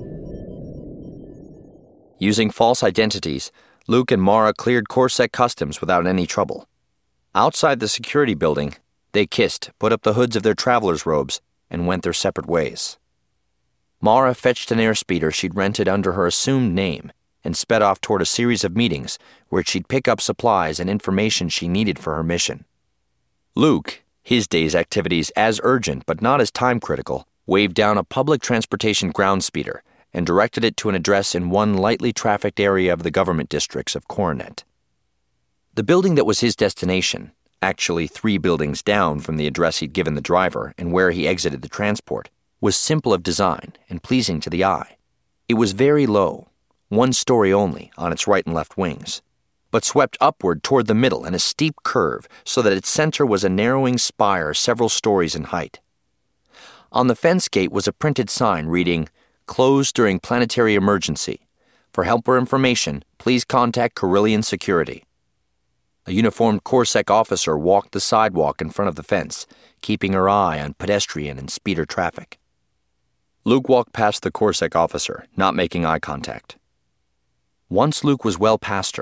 Using false identities, Luke and Mara cleared Corset Customs without any trouble. Outside the security building, they kissed, put up the hoods of their traveler's robes, and went their separate ways. Mara fetched an airspeeder she'd rented under her assumed name and sped off toward a series of meetings where she'd pick up supplies and information she needed for her mission. Luke, his day's activities as urgent but not as time-critical, waved down a public transportation ground speeder and directed it to an address in one lightly trafficked area of the government districts of Coronet. The building that was his destination, actually 3 buildings down from the address he'd given the driver and where he exited the transport, was simple of design and pleasing to the eye. It was very low, 1 story only on its right and left wings, but swept upward toward the middle in a steep curve so that its center was a narrowing spire several stories in height. On the fence gate was a printed sign reading, "Closed during planetary emergency. For help or information, please contact Corellian Security." A uniformed Corset officer walked the sidewalk in front of the fence, keeping her eye on pedestrian and speeder traffic. Luke walked past the Corset officer, not making eye contact. Once Luke was well past her,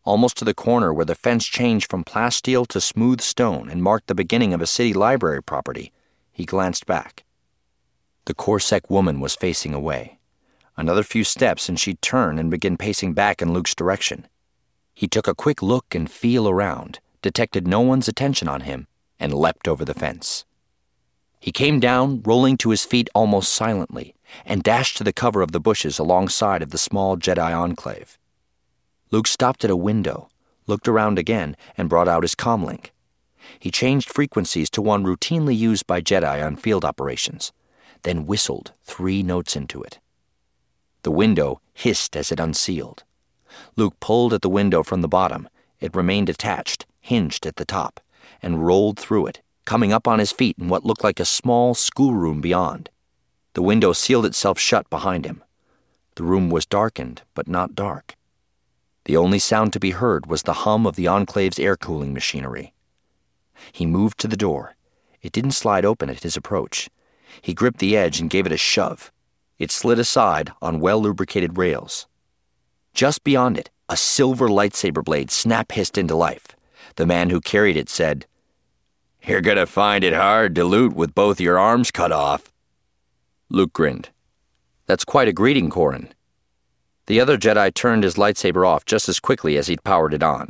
almost to the corner where the fence changed from plasteel to smooth stone and marked the beginning of a city library property, he glanced back. The Corsac woman was facing away. Another few steps and she'd turn and begin pacing back in Luke's direction. He took a quick look and feel around, detected no one's attention on him, and leapt over the fence. He came down, rolling to his feet almost silently, and dashed to the cover of the bushes alongside of the small Jedi enclave. Luke stopped at a window, looked around again, and brought out his comlink. He changed frequencies to one routinely used by Jedi on field operations, then whistled 3 notes into it. The window hissed as it unsealed. Luke pulled at the window from the bottom. It remained attached, hinged at the top, and rolled through it, coming up on his feet in what looked like a small schoolroom beyond. The window sealed itself shut behind him. The room was darkened, but not dark. The only sound to be heard was the hum of the Enclave's air-cooling machinery. He moved to the door. It didn't slide open at his approach. He gripped the edge and gave it a shove. It slid aside on well-lubricated rails. Just beyond it, a silver lightsaber blade snap-hissed into life. The man who carried it said, "You're gonna find it hard to loot with both your arms cut off." Luke grinned. "That's quite a greeting, Corran." The other Jedi turned his lightsaber off just as quickly as he'd powered it on.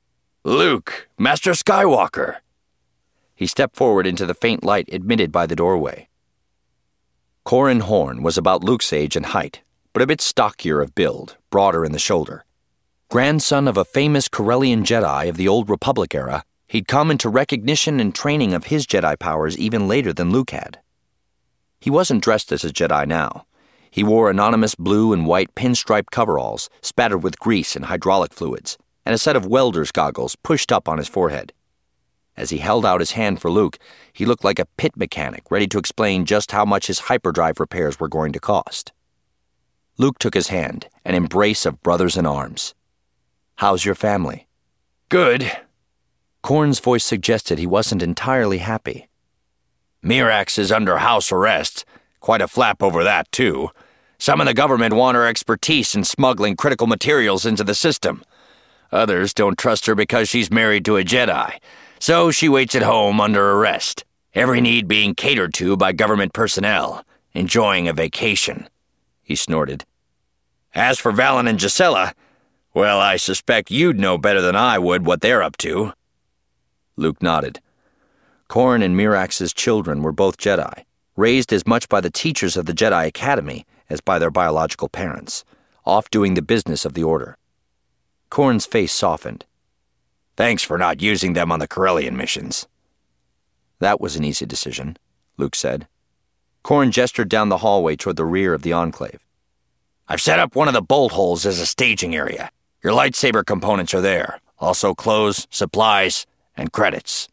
"Luke, Master Skywalker!" He stepped forward into the faint light admitted by the doorway. Corran Horn was about Luke's age and height, but a bit stockier of build, broader in the shoulder. Grandson of a famous Corellian Jedi of the Old Republic era, he'd come into recognition and training of his Jedi powers even later than Luke had. He wasn't dressed as a Jedi now. He wore anonymous blue and white pinstripe coveralls spattered with grease and hydraulic fluids, and a set of welder's goggles pushed up on his forehead. As he held out his hand for Luke, he looked like a pit mechanic ready to explain just how much his hyperdrive repairs were going to cost. Luke took his hand, an embrace of brothers in arms. "How's your family?" "Good." Corran's voice suggested he wasn't entirely happy. "Mirax is under house arrest. Quite a flap over that, too. Some in the government want her expertise in smuggling critical materials into the system. Others don't trust her because she's married to a Jedi, so she waits at home under arrest, every need being catered to by government personnel, enjoying a vacation," he snorted. "As for Valen and Gisela, well, I suspect you'd know better than I would what they're up to." Luke nodded. Corran and Mirax's children were both Jedi, raised as much by the teachers of the Jedi Academy as by their biological parents, off doing the business of the Order. Corran's face softened. "Thanks for not using them on the Corellian missions." "That was an easy decision," Luke said. Corran gestured down the hallway toward the rear of the Enclave. "I've set up one of the bolt holes as a staging area. Your lightsaber components are there. Also clothes, supplies, and credits."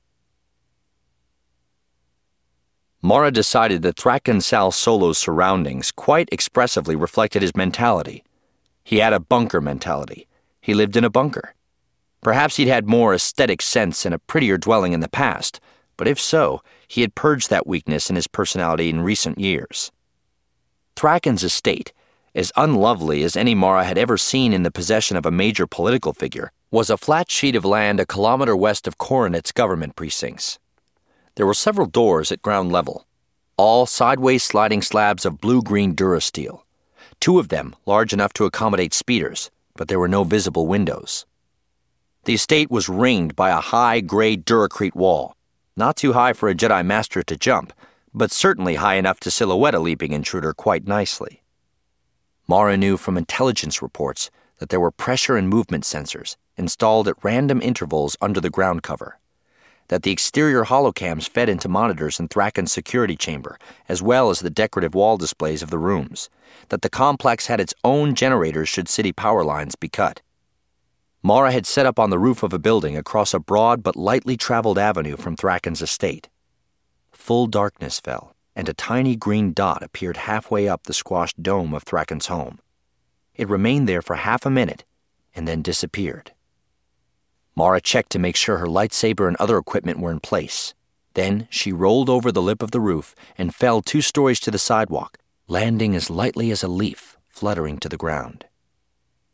Mara decided that Thrackan Sal Solo's surroundings quite expressively reflected his mentality. He had a bunker mentality. He lived in a bunker. Perhaps he'd had more aesthetic sense and a prettier dwelling in the past, but if so, he had purged that weakness in his personality in recent years. Thrackan's estate, as unlovely as any Mara had ever seen in the possession of a major political figure, was a flat sheet of land a kilometer west of Coronet's government precincts. There were several doors at ground level, all sideways sliding slabs of blue-green Durasteel. 2 of them large enough to accommodate speeders, but there were no visible windows. The estate was ringed by a high gray Duracrete wall, not too high for a Jedi Master to jump, but certainly high enough to silhouette a leaping intruder quite nicely. Mara knew from intelligence reports that there were pressure and movement sensors installed at random intervals under the ground cover, that the exterior holocams fed into monitors in Thrackan's security chamber, as well as the decorative wall displays of the rooms, that the complex had its own generators should city power lines be cut. Mara had set up on the roof of a building across a broad but lightly traveled avenue from Thrackan's estate. Full darkness fell, and a tiny green dot appeared halfway up the squashed dome of Thrackan's home. It remained there for half a minute, and then disappeared. Mara checked to make sure her lightsaber and other equipment were in place. Then she rolled over the lip of the roof and fell 2 stories to the sidewalk, landing as lightly as a leaf fluttering to the ground.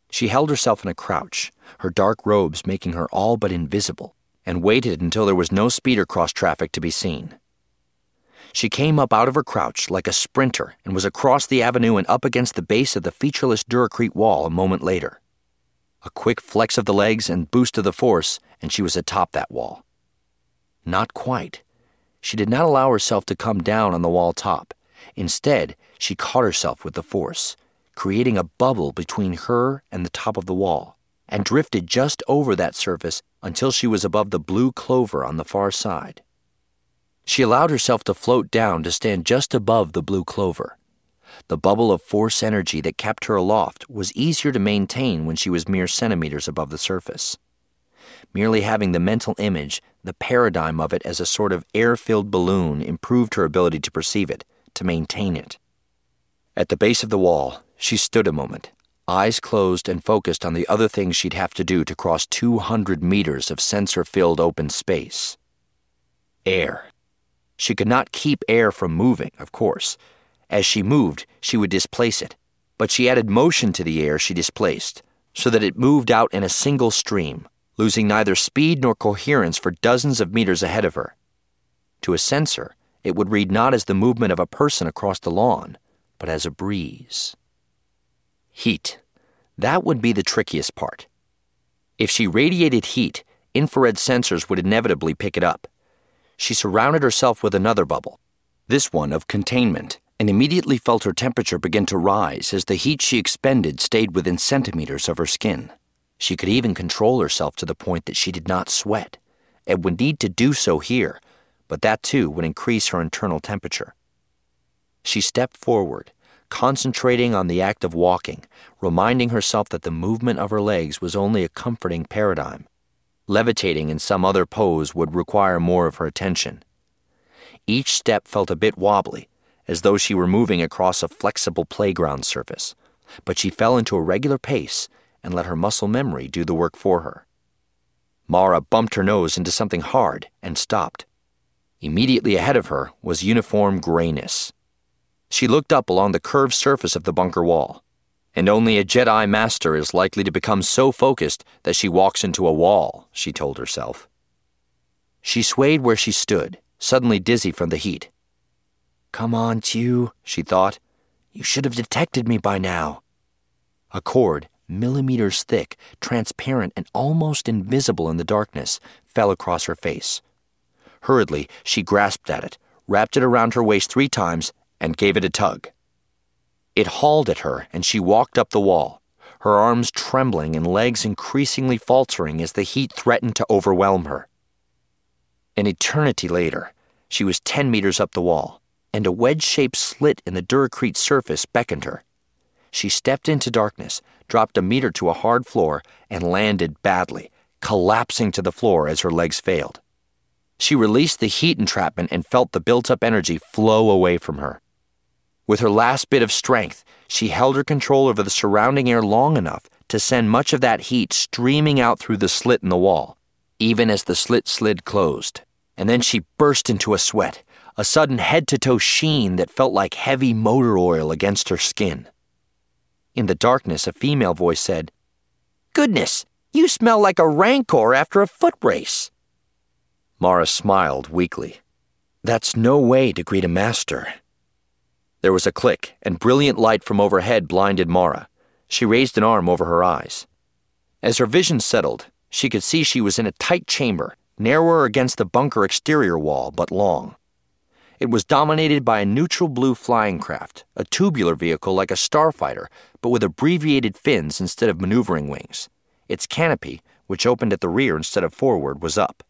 She held herself in a crouch, her dark robes making her all but invisible, and waited until there was no speeder cross traffic to be seen. She came up out of her crouch like a sprinter and was across the avenue and up against the base of the featureless Duracrete wall a moment later. A quick flex of the legs and boost of the force, and she was atop that wall. Not quite. She did not allow herself to come down on the wall top. Instead, she caught herself with the force, creating a bubble between her and the top of the wall, and drifted just over that surface until she was above the blue clover on the far side. She allowed herself to float down to stand just above the blue clover. The bubble of force energy that kept her aloft was easier to maintain when she was mere centimeters above the surface. Merely having the mental image, the paradigm of it as a sort of air-filled balloon improved her ability to perceive it, to maintain it. At the base of the wall, she stood a moment, eyes closed and focused on the other things she'd have to do to cross 200 meters of sensor-filled open space. Air. She could not keep air from moving, of course. As she moved, she would displace it, but she added motion to the air she displaced, so that it moved out in a single stream, losing neither speed nor coherence for dozens of meters ahead of her. To a sensor, it would read not as the movement of a person across the lawn, but as a breeze. Heat. That would be the trickiest part. If she radiated heat, infrared sensors would inevitably pick it up. She surrounded herself with another bubble, this one of containment, and immediately felt her temperature begin to rise as the heat she expended stayed within centimeters of her skin. She could even control herself to the point that she did not sweat, and would need to do so here, but that too would increase her internal temperature. She stepped forward, concentrating on the act of walking, reminding herself that the movement of her legs was only a comforting paradigm. Levitating in some other pose would require more of her attention. Each step felt a bit wobbly, as though she were moving across a flexible playground surface, but she fell into a regular pace and let her muscle memory do the work for her. Mara bumped her nose into something hard and stopped. Immediately ahead of her was uniform grayness. She looked up along the curved surface of the bunker wall, and only a Jedi Master is likely to become so focused that she walks into a wall, she told herself. She swayed where she stood, suddenly dizzy from the heat. Come on, Tew, she thought. You should have detected me by now. A cord, millimeters thick, transparent and almost invisible in the darkness, fell across her face. Hurriedly, she grasped at it, wrapped it around her waist 3 times, and gave it a tug. It hauled at her, and she walked up the wall, her arms trembling and legs increasingly faltering as the heat threatened to overwhelm her. An eternity later, she was 10 meters up the wall, and a wedge-shaped slit in the Duracrete surface beckoned her. She stepped into darkness, dropped a meter to a hard floor, and landed badly, collapsing to the floor as her legs failed. She released the heat entrapment and felt the built-up energy flow away from her. With her last bit of strength, she held her control over the surrounding air long enough to send much of that heat streaming out through the slit in the wall, even as the slit slid closed. And then she burst into a sweat, a sudden head-to-toe sheen that felt like heavy motor oil against her skin. In the darkness, a female voice said, "Goodness, you smell like a rancor after a foot race." Mara smiled weakly. That's no way to greet a master. There was a click, and brilliant light from overhead blinded Mara. She raised an arm over her eyes. As her vision settled, she could see she was in a tight chamber, narrower against the bunker exterior wall, but long. It was dominated by a neutral blue flying craft, a tubular vehicle like a starfighter, but with abbreviated fins instead of maneuvering wings. Its canopy, which opened at the rear instead of forward, was up.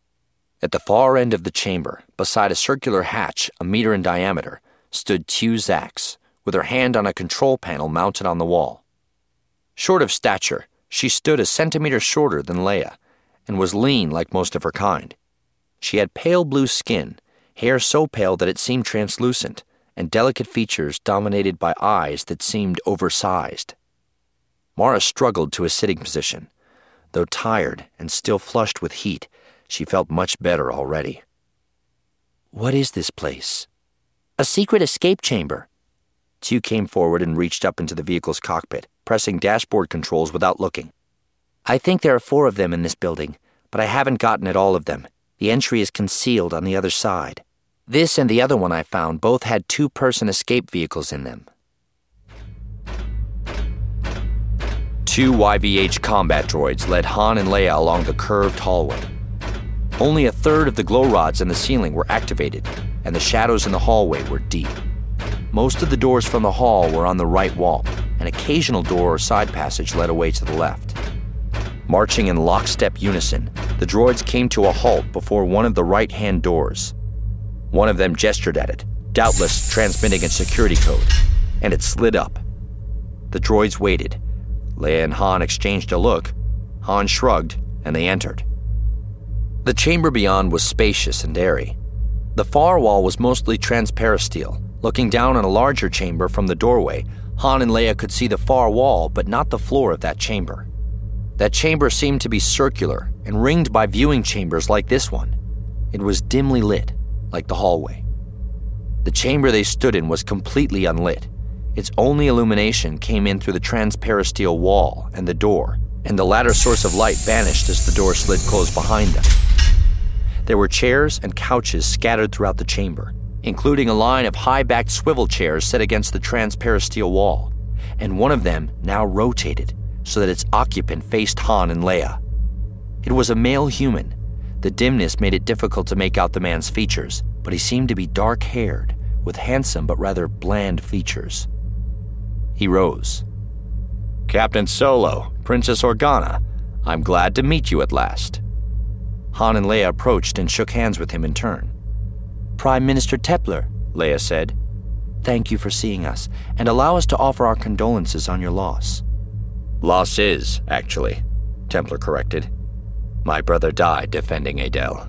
At the far end of the chamber, beside a circular hatch a meter in diameter, stood Tew Zax, with her hand on a control panel mounted on the wall. Short of stature, she stood a centimeter shorter than Leia, and was lean like most of her kind. She had pale blue skin, hair so pale that it seemed translucent, and delicate features dominated by eyes that seemed oversized. Mara struggled to a sitting position. Though tired and still flushed with heat, she felt much better already. What is this place? A secret escape chamber. Tew came forward and reached up into the vehicle's cockpit, pressing dashboard controls without looking. I think there are 4 of them in this building, but I haven't gotten at all of them. The entry is concealed on the other side. This and the other one I found both had 2-person escape vehicles in them. 2 YVH combat droids led Han and Leia along the curved hallway. Only a third of the glow rods in the ceiling were activated, and the shadows in the hallway were deep. Most of the doors from the hall were on the right wall. An occasional door or side passage led away to the left. Marching in lockstep unison, the droids came to a halt before one of the right-hand doors. One of them gestured at it, doubtless transmitting its security code, and it slid up. The droids waited. Leia and Han exchanged a look. Han shrugged, and they entered. The chamber beyond was spacious and airy. The far wall was mostly transparasteel. Looking down on a larger chamber from the doorway, Han and Leia could see the far wall, but not the floor of that chamber. That chamber seemed to be circular and ringed by viewing chambers like this one. It was dimly lit, like the hallway. The chamber they stood in was completely unlit. Its only illumination came in through the transparasteel wall and the door, and the latter source of light vanished as the door slid closed behind them. There were chairs and couches scattered throughout the chamber, including a line of high-backed swivel chairs set against the transparasteel wall, and one of them now rotated so that its occupant faced Han and Leia. It was a male human. The dimness made it difficult to make out the man's features, but he seemed to be dark-haired, with handsome but rather bland features. He rose. "Captain Solo, Princess Organa, I'm glad to meet you at last." Han and Leia approached and shook hands with him in turn. "Prime Minister Tepler," Leia said, "thank you for seeing us, and allow us to offer our condolences on your loss." "Loss is, actually," Templar corrected. "My brother died defending Adel."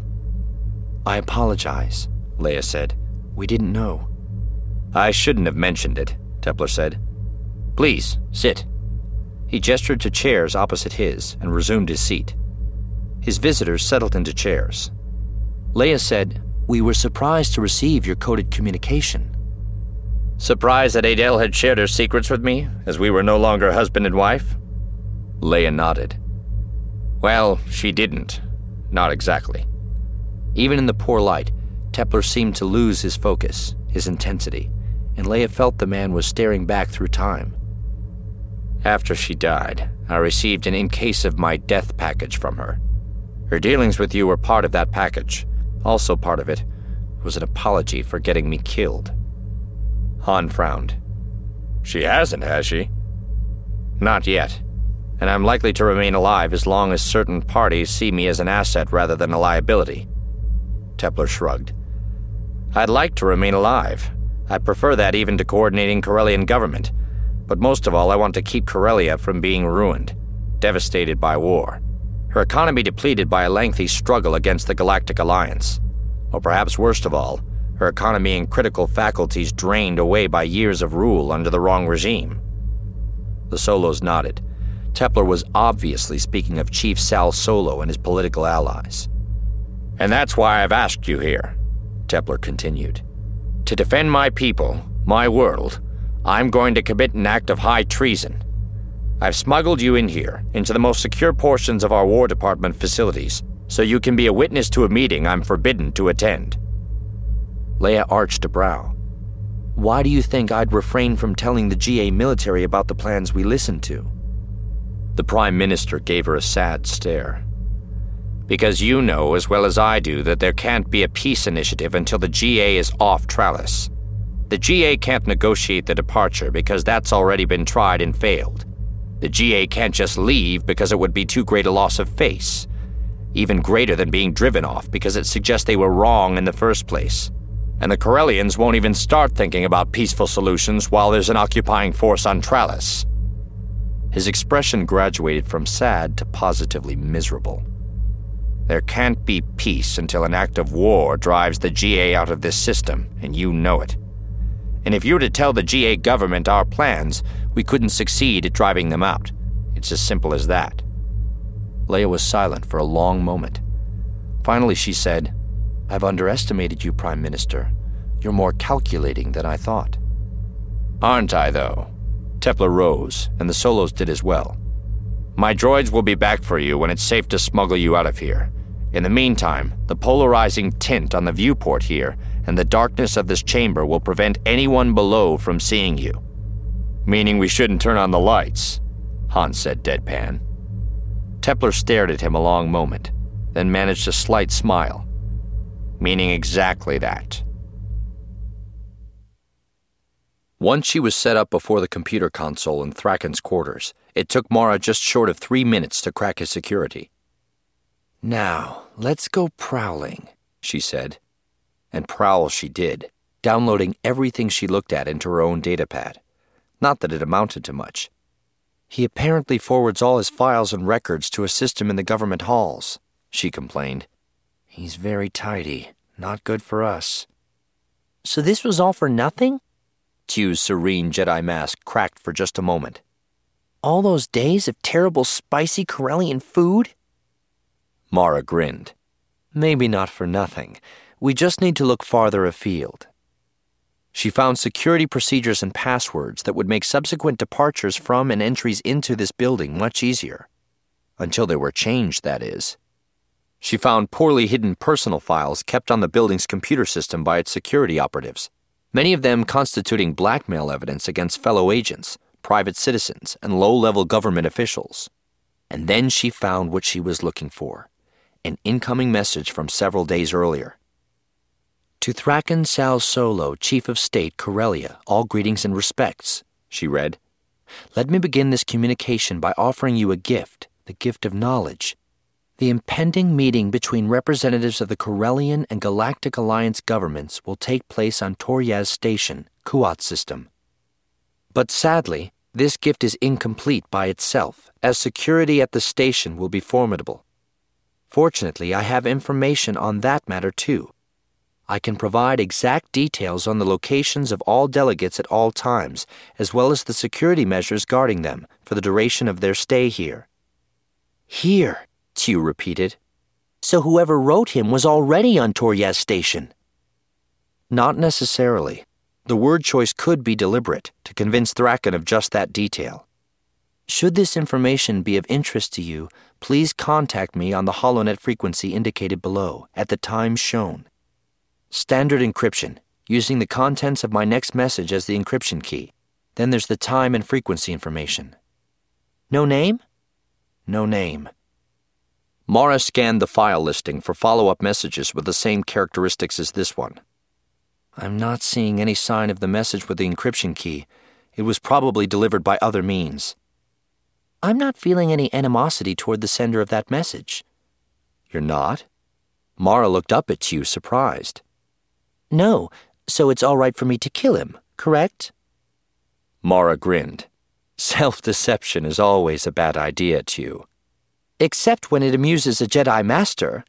"I apologize," Leia said. "We didn't know." "I shouldn't have mentioned it," Templar said. "Please, sit." He gestured to chairs opposite his and resumed his seat. His visitors settled into chairs. Leia said, "We were surprised to receive your coded communication." "Surprised that Adel had shared her secrets with me, as we were no longer husband and wife?" Leia nodded. "Well, she didn't. Not exactly." Even in the poor light, Tepler seemed to lose his focus, his intensity, and Leia felt the man was staring back through time. "After she died, I received an in case of my death package from her. Her dealings with you were part of that package. Also part of it was an apology for getting me killed." Han frowned. "She hasn't, has she?" "Not yet, and I'm likely to remain alive as long as certain parties see me as an asset rather than a liability." Tepler shrugged. "I'd like to remain alive. I'd prefer that even to coordinating Corellian government. But most of all, I want to keep Corellia from being ruined, devastated by war. Her economy depleted by a lengthy struggle against the Galactic Alliance. Or perhaps worst of all, her economy and critical faculties drained away by years of rule under the wrong regime." The Solos nodded. Tepler was obviously speaking of Chief Sal Solo and his political allies. "And that's why I've asked you here," Tepler continued. "To defend my people, my world, I'm going to commit an act of high treason. I've smuggled you in here, into the most secure portions of our War Department facilities, so you can be a witness to a meeting I'm forbidden to attend." Leia arched a brow. "Why do you think I'd refrain from telling the GA military about the plans we listened to?" The Prime Minister gave her a sad stare. "Because you know as well as I do that there can't be a peace initiative until the GA is off Tralis. The GA can't negotiate the departure because that's already been tried and failed. The GA can't just leave because it would be too great a loss of face. Even greater than being driven off because it suggests they were wrong in the first place. And the Corellians won't even start thinking about peaceful solutions while there's an occupying force on Tralis." His expression graduated from sad to positively miserable. "There can't be peace until an act of war drives the GA out of this system, and you know it. And if you were to tell the GA government our plans, we couldn't succeed at driving them out. It's as simple as that." Leia was silent for a long moment. Finally she said, "I've underestimated you, Prime Minister. You're more calculating than I thought." Aren't I, though? Tepler rose, and the Solos did as well. My droids will be back for you when it's safe to smuggle you out of here. In the meantime, the polarizing tint on the viewport here and the darkness of this chamber will prevent anyone below from seeing you. Meaning we shouldn't turn on the lights, Han said deadpan. Tepler stared at him a long moment, then managed a slight smile. Meaning exactly that. Once she was set up before the computer console in Thracken's quarters, it took Mara just short of 3 minutes to crack his security. Now, let's go prowling, she said. And prowl she did, downloading everything she looked at into her own datapad. Not that it amounted to much. He apparently forwards all his files and records to a system in the government halls, she complained. He's very tidy, not good for us. So this was all for nothing? Tew's serene Jedi mask cracked for just a moment. All those days of terrible spicy Corellian food? Mara grinned. Maybe not for nothing. We just need to look farther afield. She found security procedures and passwords that would make subsequent departures from and entries into this building much easier. Until they were changed, that is. She found poorly hidden personal files kept on the building's computer system by its security operatives, many of them constituting blackmail evidence against fellow agents, private citizens, and low-level government officials. And then she found what she was looking for, an incoming message from several days earlier. To Thrackan Sal Solo, Chief of State, Corellia, all greetings and respects, she read. Let me begin this communication by offering you a gift, the gift of knowledge. The impending meeting between representatives of the Corellian and Galactic Alliance governments will take place on Toryaz Station, Kuat system. But sadly, this gift is incomplete by itself, as security at the station will be formidable. Fortunately, I have information on that matter too. I can provide exact details on the locations of all delegates at all times, as well as the security measures guarding them for the duration of their stay here. Here, Tew repeated. So whoever wrote him was already on Toryaz Station. Not necessarily. The word choice could be deliberate to convince Thrackan of just that detail. Should this information be of interest to you, please contact me on the HoloNet frequency indicated below at the time shown. Standard encryption, using the contents of my next message as the encryption key. Then there's the time and frequency information. No name? No name. Mara scanned the file listing for follow-up messages with the same characteristics as this one. I'm not seeing any sign of the message with the encryption key. It was probably delivered by other means. I'm not feeling any animosity toward the sender of that message. You're not? Mara looked up at you, surprised. No, so it's all right for me to kill him, correct? Mara grinned. Self-deception is always a bad idea, Tew. Except when it amuses a Jedi Master.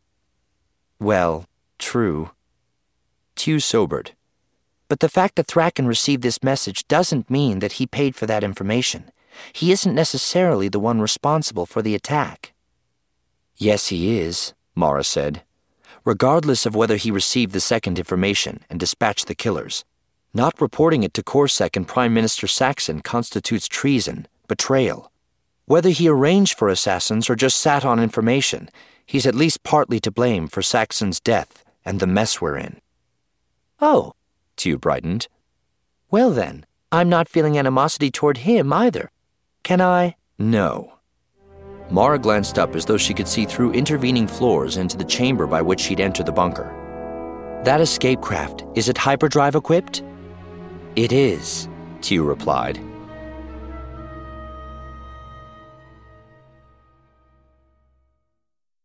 Well, true. Tew sobered. But the fact that Thrackan received this message doesn't mean that he paid for that information. He isn't necessarily the one responsible for the attack. Yes, he is, Mara said. Regardless of whether he received the second information and dispatched the killers, not reporting it to Corsac and Prime Minister Saxon constitutes treason, betrayal. Whether he arranged for assassins or just sat on information, he's at least partly to blame for Saxon's death and the mess we're in. Oh, Tew brightened. Well then, I'm not feeling animosity toward him either. Can I? No. Mara glanced up as though she could see through intervening floors into the chamber by which she'd entered the bunker. That escape craft, is it hyperdrive equipped? It is, Tew replied.